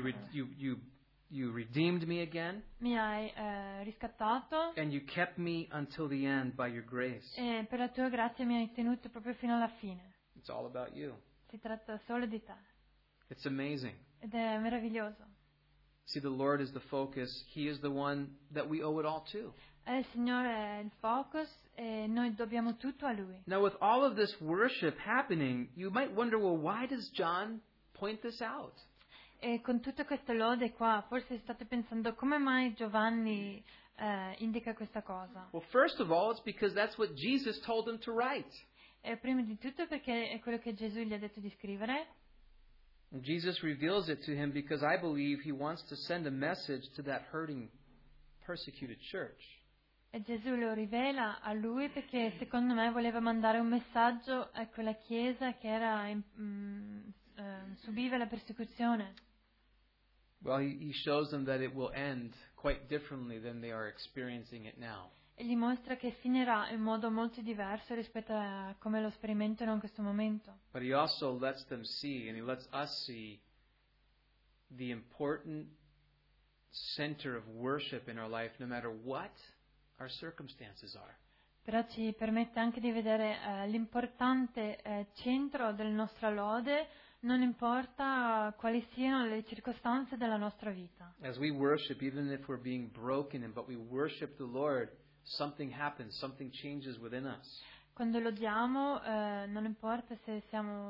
redeemed me again. Mi hai riscattato. And you kept me until the end by your grace. E per la tua grazia mi hai tenuto proprio fino alla fine. It's all about you. Si tratta solo di te. It's amazing. Ed è meraviglioso. See, the Lord is the focus. He is the one that we owe it all to. Il Signore è il focus e noi dobbiamo tutto a Lui. Now, with all of this worship happening, you might wonder, well, why does John point this out? E con tutte queste lode qua, forse state pensando come mai Giovanni indica questa cosa. Well, first of all, it's because that's what Jesus told him to write. E prima di tutto perché è quello che Gesù gli ha detto di scrivere. And Jesus reveals it to him because I believe he wants to send a message to that hurting, persecuted church. E Gesù lo rivela a lui perché secondo me voleva mandare un messaggio a quella chiesa che era subiva la persecuzione. Well, he shows them that it will end quite differently than they are experiencing it now. E gli mostra che finirà in modo molto diverso rispetto a come lo sperimentano in questo momento. But he also lets them see, and he lets us see, the important center of worship in our life, no matter what our circumstances are. Però ci permette anche di vedere l'importante centro della nostra lode, non importa quali siano le circostanze della nostra vita. As we worship, even if we're being broken, but we worship the Lord, something happens, something changes within us. Quando lodiamo, non importa se siamo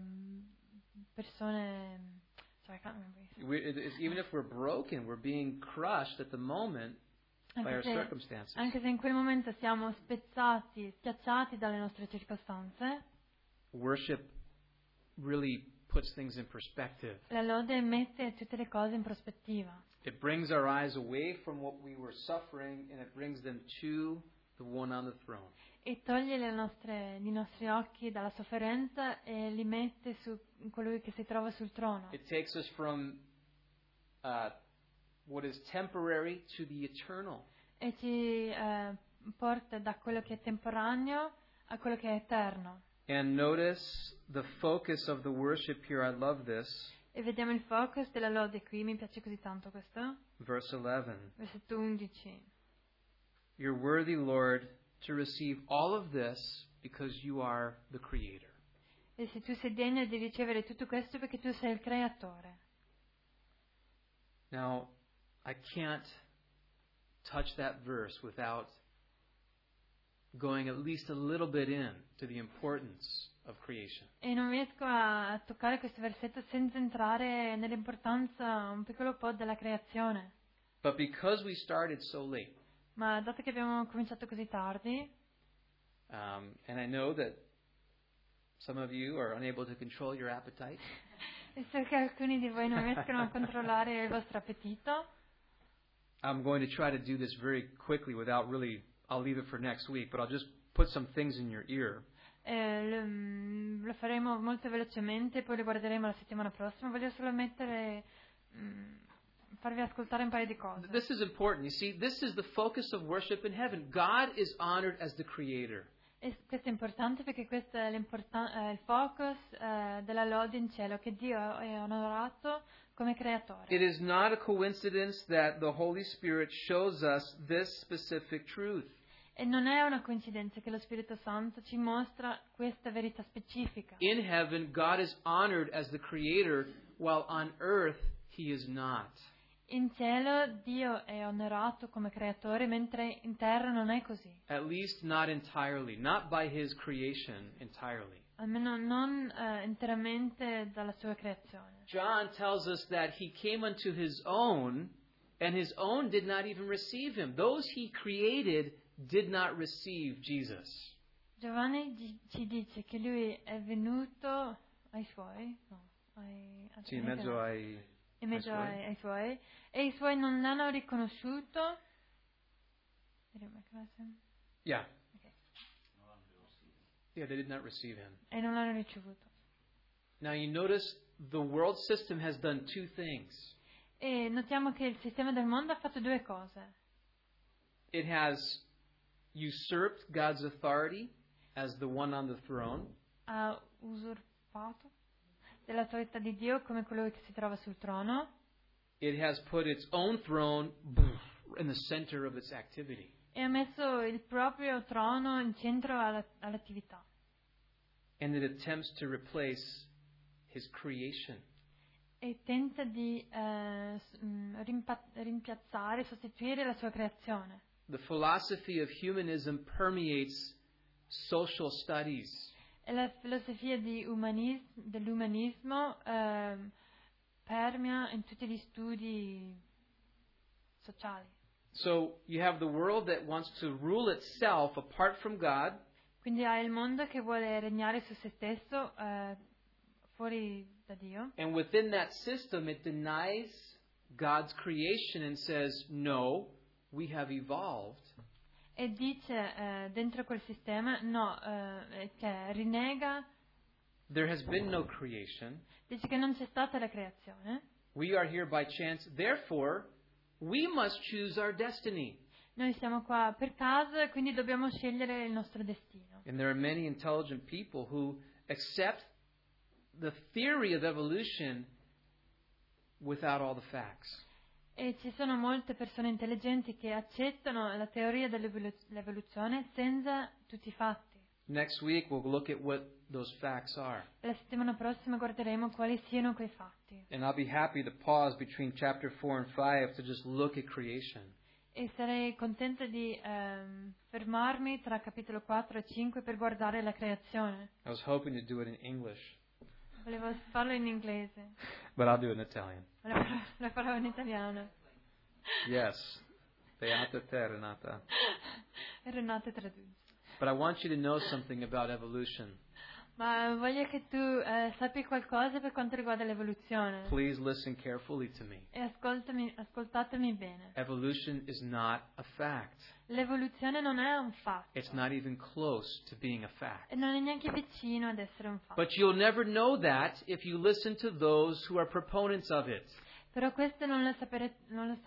persone... Sorry, I can't remember. Even if we're broken, we're being crushed at the moment by our circumstances. Anche se in quel momento siamo spezzati, schiacciati dalle nostre circostanze, worship really puts things in perspective. La lode mette tutte le cose in prospettiva. It brings our eyes away from what we were suffering and it brings them to the one on the throne. E toglie i nostri occhi dalla sofferenza e li mette su colui che si trova sul trono. It takes us from what is temporary to the eternal. E ci porta da quello che è temporaneo a quello che è eterno. And notice the focus of the worship here. I love this. E vediamo il focus della lode qui, mi piace così tanto questo. Verse 11. Versetto 11. You're worthy, Lord, to receive all of this because you are the Creator. E se tu sei degno di ricevere tutto questo perché tu sei il creatore. Now, I can't touch that verse without going at least a little bit into the importance of creation. E non riesco a toccare questo versetto senza entrare nell'importanza un piccolo po' della creazione. But because we started so late, Ma dato che abbiamo cominciato così tardi, and I know that some of you are unable to control your appetite, e so che alcuni di voi non riescono a controllare il vostro appetito, I'm going to try to do this very quickly without really, I'll leave it for next week, but I'll just put some things in your ear. lo faremo molto velocemente, poi lo guarderemo la settimana prossima. Voglio solo farvi ascoltare un paio di cose. This is important. You see, this is the focus of worship in heaven. God is honored as the Creator. E questo è importante perché questo è il focus della lode in cielo, che Dio è onorato come creatore. It is not a coincidence that the Holy Spirit shows us this specific truth. E non è una coincidenza che lo Spirito Santo ci mostra questa verità specifica. In heaven, God is honored as the Creator, while on earth, He is not. In cielo Dio è onorato come creatore, mentre in terra non è così. At least not entirely, not by His creation entirely. Almeno non interamente dalla sua creazione. John tells us that He came unto His own, and His own did not even receive Him. Those He created did not receive Jesus. Giovanni ci dice che lui è venuto ai suoi, Sì, in mezzo ai suoi, e i suoi non l'hanno riconosciuto. Yeah. Okay. Yeah, they did not receive Him. E non l'hanno ricevuto. Now you notice the world system has done two things. E notiamo che il sistema del mondo ha fatto due cose. It has usurped God's authority as the one on the throne. Ha usurpato dell'autorità di Dio come colui che si trova sul trono. It has put its own throne in the center of its activity. E ha messo il proprio trono in centro all'attività. And it attempts to replace His creation. e tenta di rimpiazzare, sostituire la sua creazione. The philosophy of humanism permeates social studies. E la filosofia dell'umanismo permea in tutti gli studi sociali. So you have the world that wants to rule itself apart from God, Quindi hai il mondo che vuole regnare su se stesso fuori da Dio. and within that system it denies God's creation and says, no, we have evolved. E dice dentro quel sistema che rinnega, There has been no creation. dice che non c'è stata la creazione. We are here by chance. Therefore, we must choose our destiny. Noi siamo qua per caso e quindi dobbiamo scegliere il nostro destino. And there are many intelligent people who accept the theory of evolution without all the facts. E ci sono molte persone intelligenti che accettano la teoria dell'evoluzione senza tutti i fatti. Next week, we'll look at what those facts are. La settimana prossima guarderemo quali siano quei fatti. And I'll be happy to pause between chapter 4 and 5 to just look at creation. E sarei contenta di fermarmi tra capitolo 4 e 5 per guardare la creazione. I was hoping to do it in English, Volevo farlo in inglese, but I'll do it in Italian. la farò in italiano. Yes. Beata te, Renata. Renate traduce. But I want you to know something about evolution. Ma voglio che tu sappi qualcosa per quanto riguarda l'evoluzione. Please listen carefully to me. E ascoltatemi bene. Evolution is not a fact. L'evoluzione non è un fatto. It's not even close to being a fact. E non è neanche vicino ad essere un fatto. But you'll never know that if you listen to those who are proponents of it. Però questo non lo saprete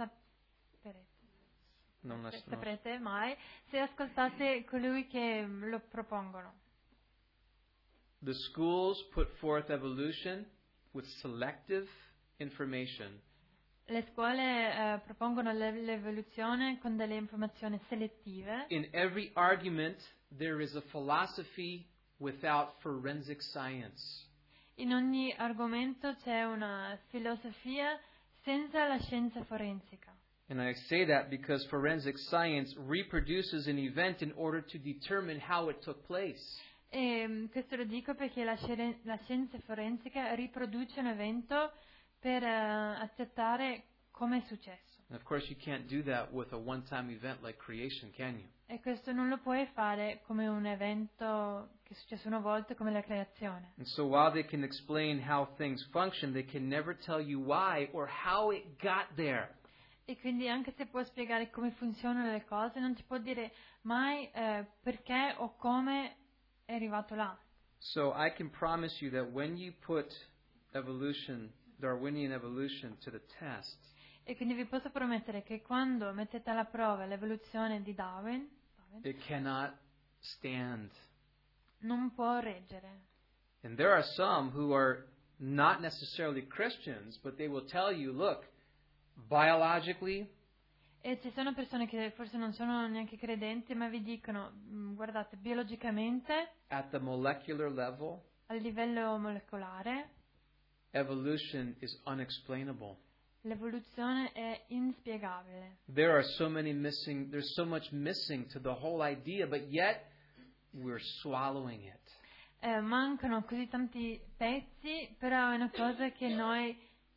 No. mai se ascoltate colui che lo propongono. The schools put forth evolution with selective information. Le scuole propongono l'evoluzione con delle informazioni selettive. In every argument, there is a philosophy without forensic science. In ogni argomento c'è una filosofia senza la scienza forensica. And I say that because forensic science reproduces an event in order to determine how it took place. E questo lo dico perché la scienza forensica riproduce un evento per accettare come è successo. And of course, you can't do that with a one-time event like creation, can you? E questo non lo puoi fare come un evento che è successo una volta come la creazione. And so while they can explain how things function, they can never tell you why or how it got there. E quindi anche se può spiegare come funzionano le cose, non ti può dire mai perché o come è arrivato là. So I can promise you that when you put evolution, Darwinian evolution, to the test, E quindi vi posso promettere che quando mettete alla prova l'evoluzione di Darwin, it cannot stand. non può reggere. And there are some who are not necessarily Christians, but they will tell you, look, biologically, E ci sono persone che forse non sono neanche credenti, ma vi dicono, guardate, biologicamente, at the molecular level, a livello molecolare, evolution is unexplainable. l'evoluzione è inspiegabile. There's so much missing to the whole idea, but yet we're swallowing it. Mancano così tanti pezzi, però è una cosa che noi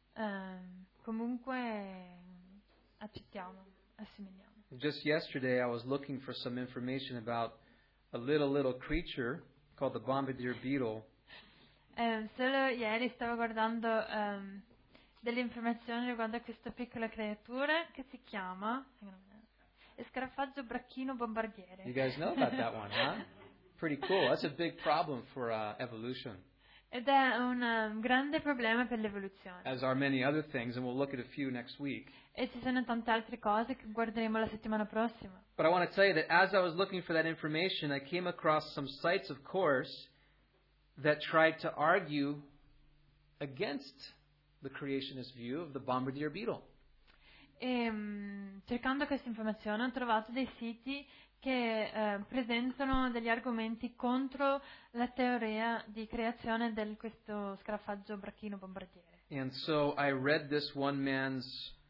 comunque accettiamo, assimiliamo. Just yesterday I was looking for some information about a little creature called the bombardier beetle. Solo ieri stavo guardando delle informazioni riguardo a questa piccola creatura che si chiama scarafaggio bracchino bombardiere. You guys know about that one, huh? Pretty cool. That's a big problem for evolution. Ed è un grande problema per l'evoluzione. As are many other things, and we'll look at a few next week. E ci sono tante altre cose che guarderemo la settimana prossima. But I want to tell you that as I was looking for that information, I came across some sites, of course, that tried to argue against the creationist view of the bombardier beetle. E cercando questa informazione ho trovato dei siti che presentano degli argomenti contro la teoria di creazione di questo scarafaggio brachino bombardiere. And so I read this one man's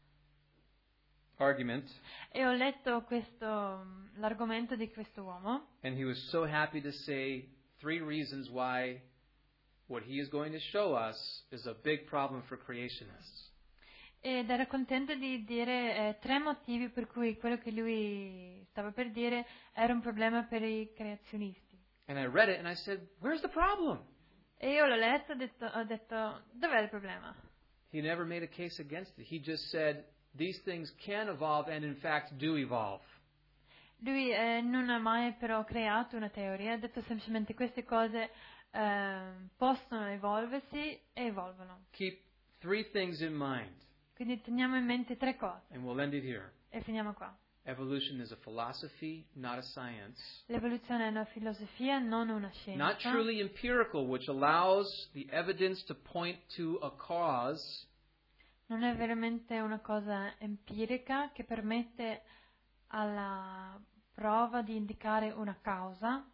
argument, E ho letto l'argomento di questo uomo and he was so happy to say 3 reasons why what he is going to show us is a big problem for creationists. ed era contento di dire 3 motivi per cui quello che lui stava per dire era un problema per i creazionisti. And I read it and I said, where's the problem? E io l'ho letto e ho detto dov'è il problema? He never made a case against it. He just said, these things can evolve and in fact do evolve. Lui non ha mai però creato una teoria, ha detto semplicemente queste cose possono evolversi e evolvono. Keep 3 things in mind, Quindi teniamo in mente 3 cose and we'll end it here. e finiamo qua. Evolution is a philosophy, not a science. L'evoluzione è una filosofia, non una Not scienza. truly empirical, which allows the evidence to point to a cause, Non è veramente una cosa empirica che permette alla prova di indicare una causa,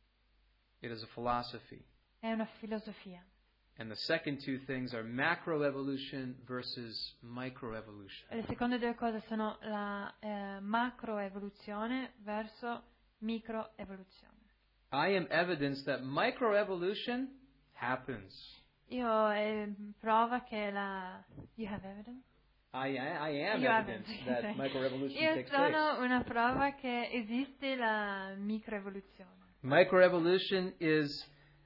it is a philosophy. è una filosofia. And the second 2 things are macroevolution versus microevolution. E le seconde 2 cose sono la macroevoluzione verso microevoluzione. I am evidence that microevolution happens. Io ho prova che la... You have evidence? I am You evidence haven't. that microevolution Io takes sono place. una prova che esiste la microevoluzione. Microevolution is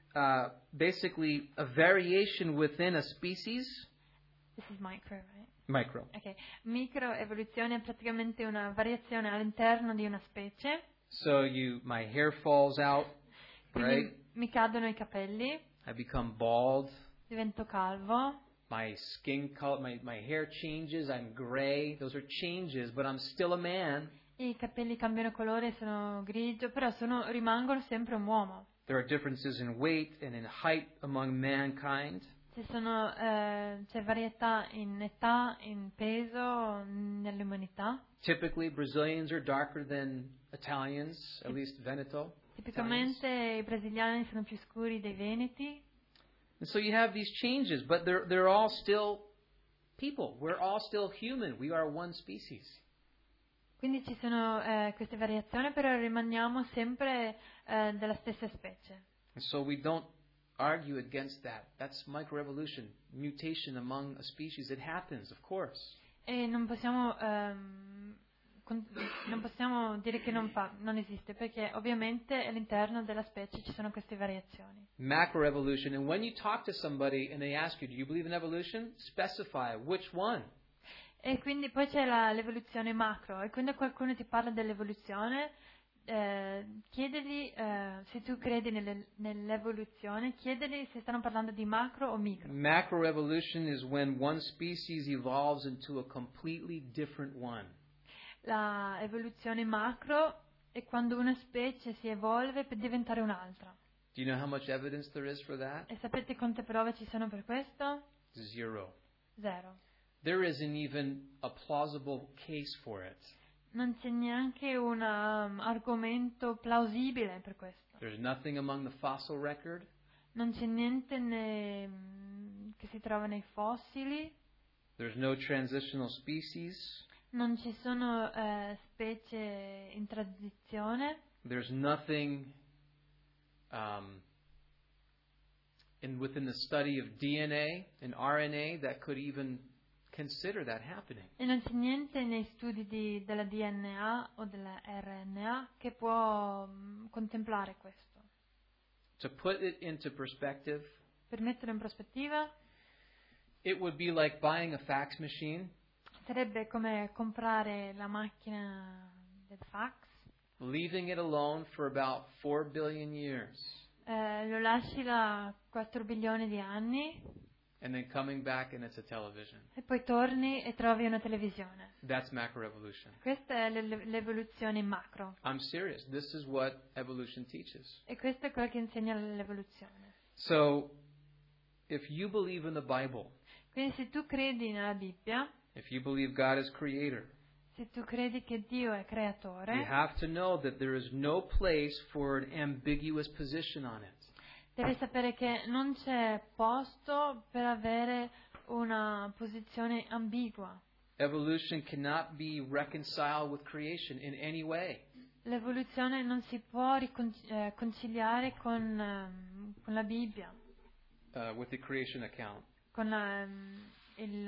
basically a variation within a species. This is micro, right? Micro. Ok. Microevoluzione è praticamente una variazione all'interno di una specie. So my hair falls out, Quindi right? mi cadono i capelli, I become bald. divento calvo, My skin color, my hair changes. I'm gray. Those are changes, but I'm still a man. i capelli cambiano colore, sono grigio, però rimangono sempre un uomo. There are differences in weight and in height among mankind. C'è varietà in età, in peso, nell'umanità. Typically, Brazilians are darker than Italians, at least Veneto. Tipicamente i brasiliani sono più scuri dei veneti. And so you have these changes, but they're all still people. We're all still human. We are one species. Quindi ci sono queste variazioni, però rimaniamo sempre della stessa specie. And so we don't argue against that. That's microevolution, mutation among a species. It happens, of course. E non possiamo dire che non esiste, perché ovviamente all'interno della specie ci sono queste variazioni. Macroevolution. And when you talk to somebody and they ask you, do you believe in evolution? Specify which one. E quindi poi c'è l'evoluzione macro, e quando qualcuno ti parla dell'evoluzione, chiedegli se tu credi nell'evoluzione, chiedegli se stanno parlando di macro o micro. Macroevolution is when one species evolves into a completely different one. La evoluzione macro è quando una specie si evolve per diventare un'altra. Do you know how much evidence there is for that? E sapete quante prove ci sono per questo? 0. 0. There isn't even a plausible case for it. Non c'è neanche un argomento plausibile per questo. There's nothing among the fossil record. Non c'è niente che si trova nei fossili. There's no transitional species. Non ci sono specie in transizione. There's nothing within the study of DNA and RNA that could even consider that happening. E non c'è niente nei studi della DNA o della RNA che può contemplare questo. To put it into perspective, Per metterlo in prospettiva, it would be like buying a fax machine, sarebbe come comprare la macchina del fax. leaving it alone for about 4 billion years, Lo lasci là 4 bilioni di anni and then coming back and it's a television. e poi torni e trovi una televisione. That's macroevolution. Questa è l'evoluzione macro. I'm serious. This is what evolution teaches. E questo è quello che insegna l'evoluzione. So, if you believe in the Bible, Quindi se tu credi nella Bibbia, if you believe God is creator, se tu credi che Dio è you creatore, have to know that there is no place for an ambiguous position on it. devi sapere che non c'è posto per avere una posizione ambigua. Evolution cannot be reconciled with creation in any way. L'evoluzione non si può conciliare con la Bibbia, With the creation account. con il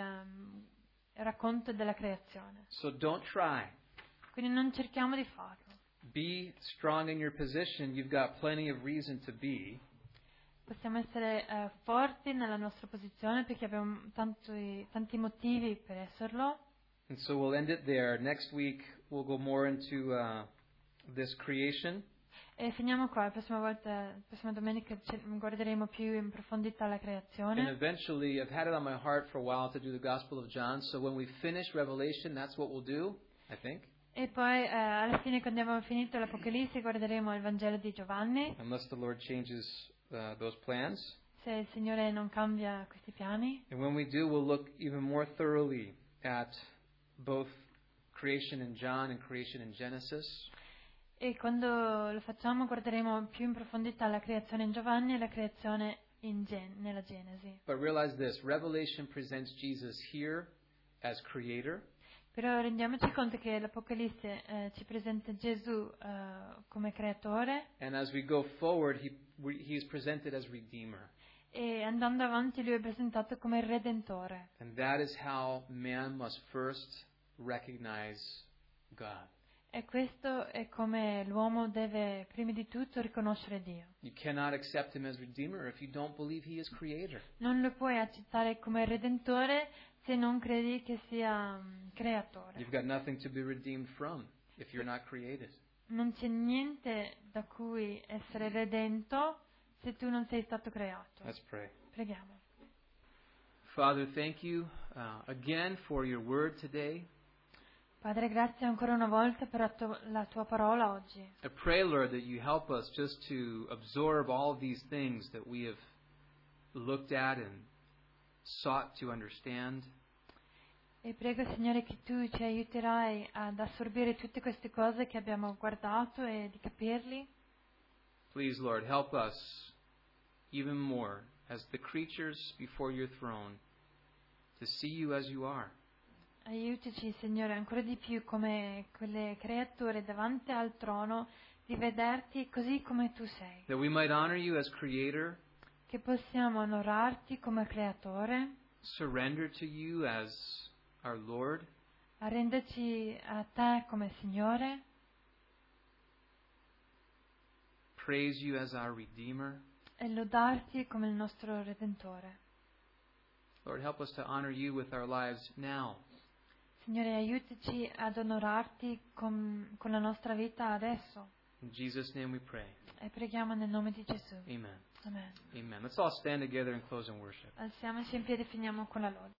racconto della creazione. So don't try. Quindi non cerchiamo di farlo. Be strong in your position. You've got plenty of reason to be. Possiamo essere forti nella nostra posizione perché abbiamo tanti motivi per esserlo. And so we'll end it there. Next week we'll go more into this creation. E finiamo qua. La prossima domenica guarderemo più in profondità la And creazione. eventually, I've had it on my heart for a while to do the Gospel of John. So when we finish Revelation, that's what we'll do, I think. E poi alla fine, quando abbiamo finito l'Apocalisse, guarderemo il Vangelo di Giovanni, Unless the Lord changes those plans. se il Signore non cambia questi piani. And when we do, we'll look even more thoroughly at both creation in John and creation in Genesis. E quando lo facciamo guarderemo più in profondità la creazione in Giovanni e la creazione nella Genesi. But realize this, Revelation presents Jesus here as creator. Però rendiamoci conto che l'Apocalisse ci presenta Gesù come creatore, And as we go forward, he is presented as redeemer. e andando avanti lui è presentato come il Redentore. And that is how man must first recognize God. E questo è come l'uomo deve prima di tutto riconoscere Dio. You cannot accept him as redeemer if you don't believe he is creator. Non lo puoi accettare come Redentore se non credi che sia creatore. You've got nothing to be redeemed from if you're not created. Non c'è niente da cui essere redento se tu non sei stato creato. Let's pray. Preghiamo. Father, thank you again for your word today. Padre, grazie ancora una volta per la tua parola oggi. I pray, Lord, that you help us just to absorb all these things that we have looked at and sought to understand. E prego, Signore, che tu ci aiuterai ad assorbire tutte queste cose che abbiamo guardato e di capirli. Please, Lord, help us even more as the creatures before your throne to see you as you are. Aiutaci, Signore, ancora di più come quelle creature davanti al trono, di vederti così come tu sei. That we might honor you as creator, Che possiamo onorarti come creatore, surrender to you as our Lord, arrenderci a te come Signore, praise you as our Redeemer. e lodarti come il nostro Redentore. Lord, help us to honor you with our lives now. Signore, aiutaci ad onorarti con la nostra vita adesso. In Jesus' name we pray. E preghiamo nel nome di Gesù. Amen. Amen. Amen. Let's all stand together and close in worship. Alziamoci in piedi e finiamo con la lode.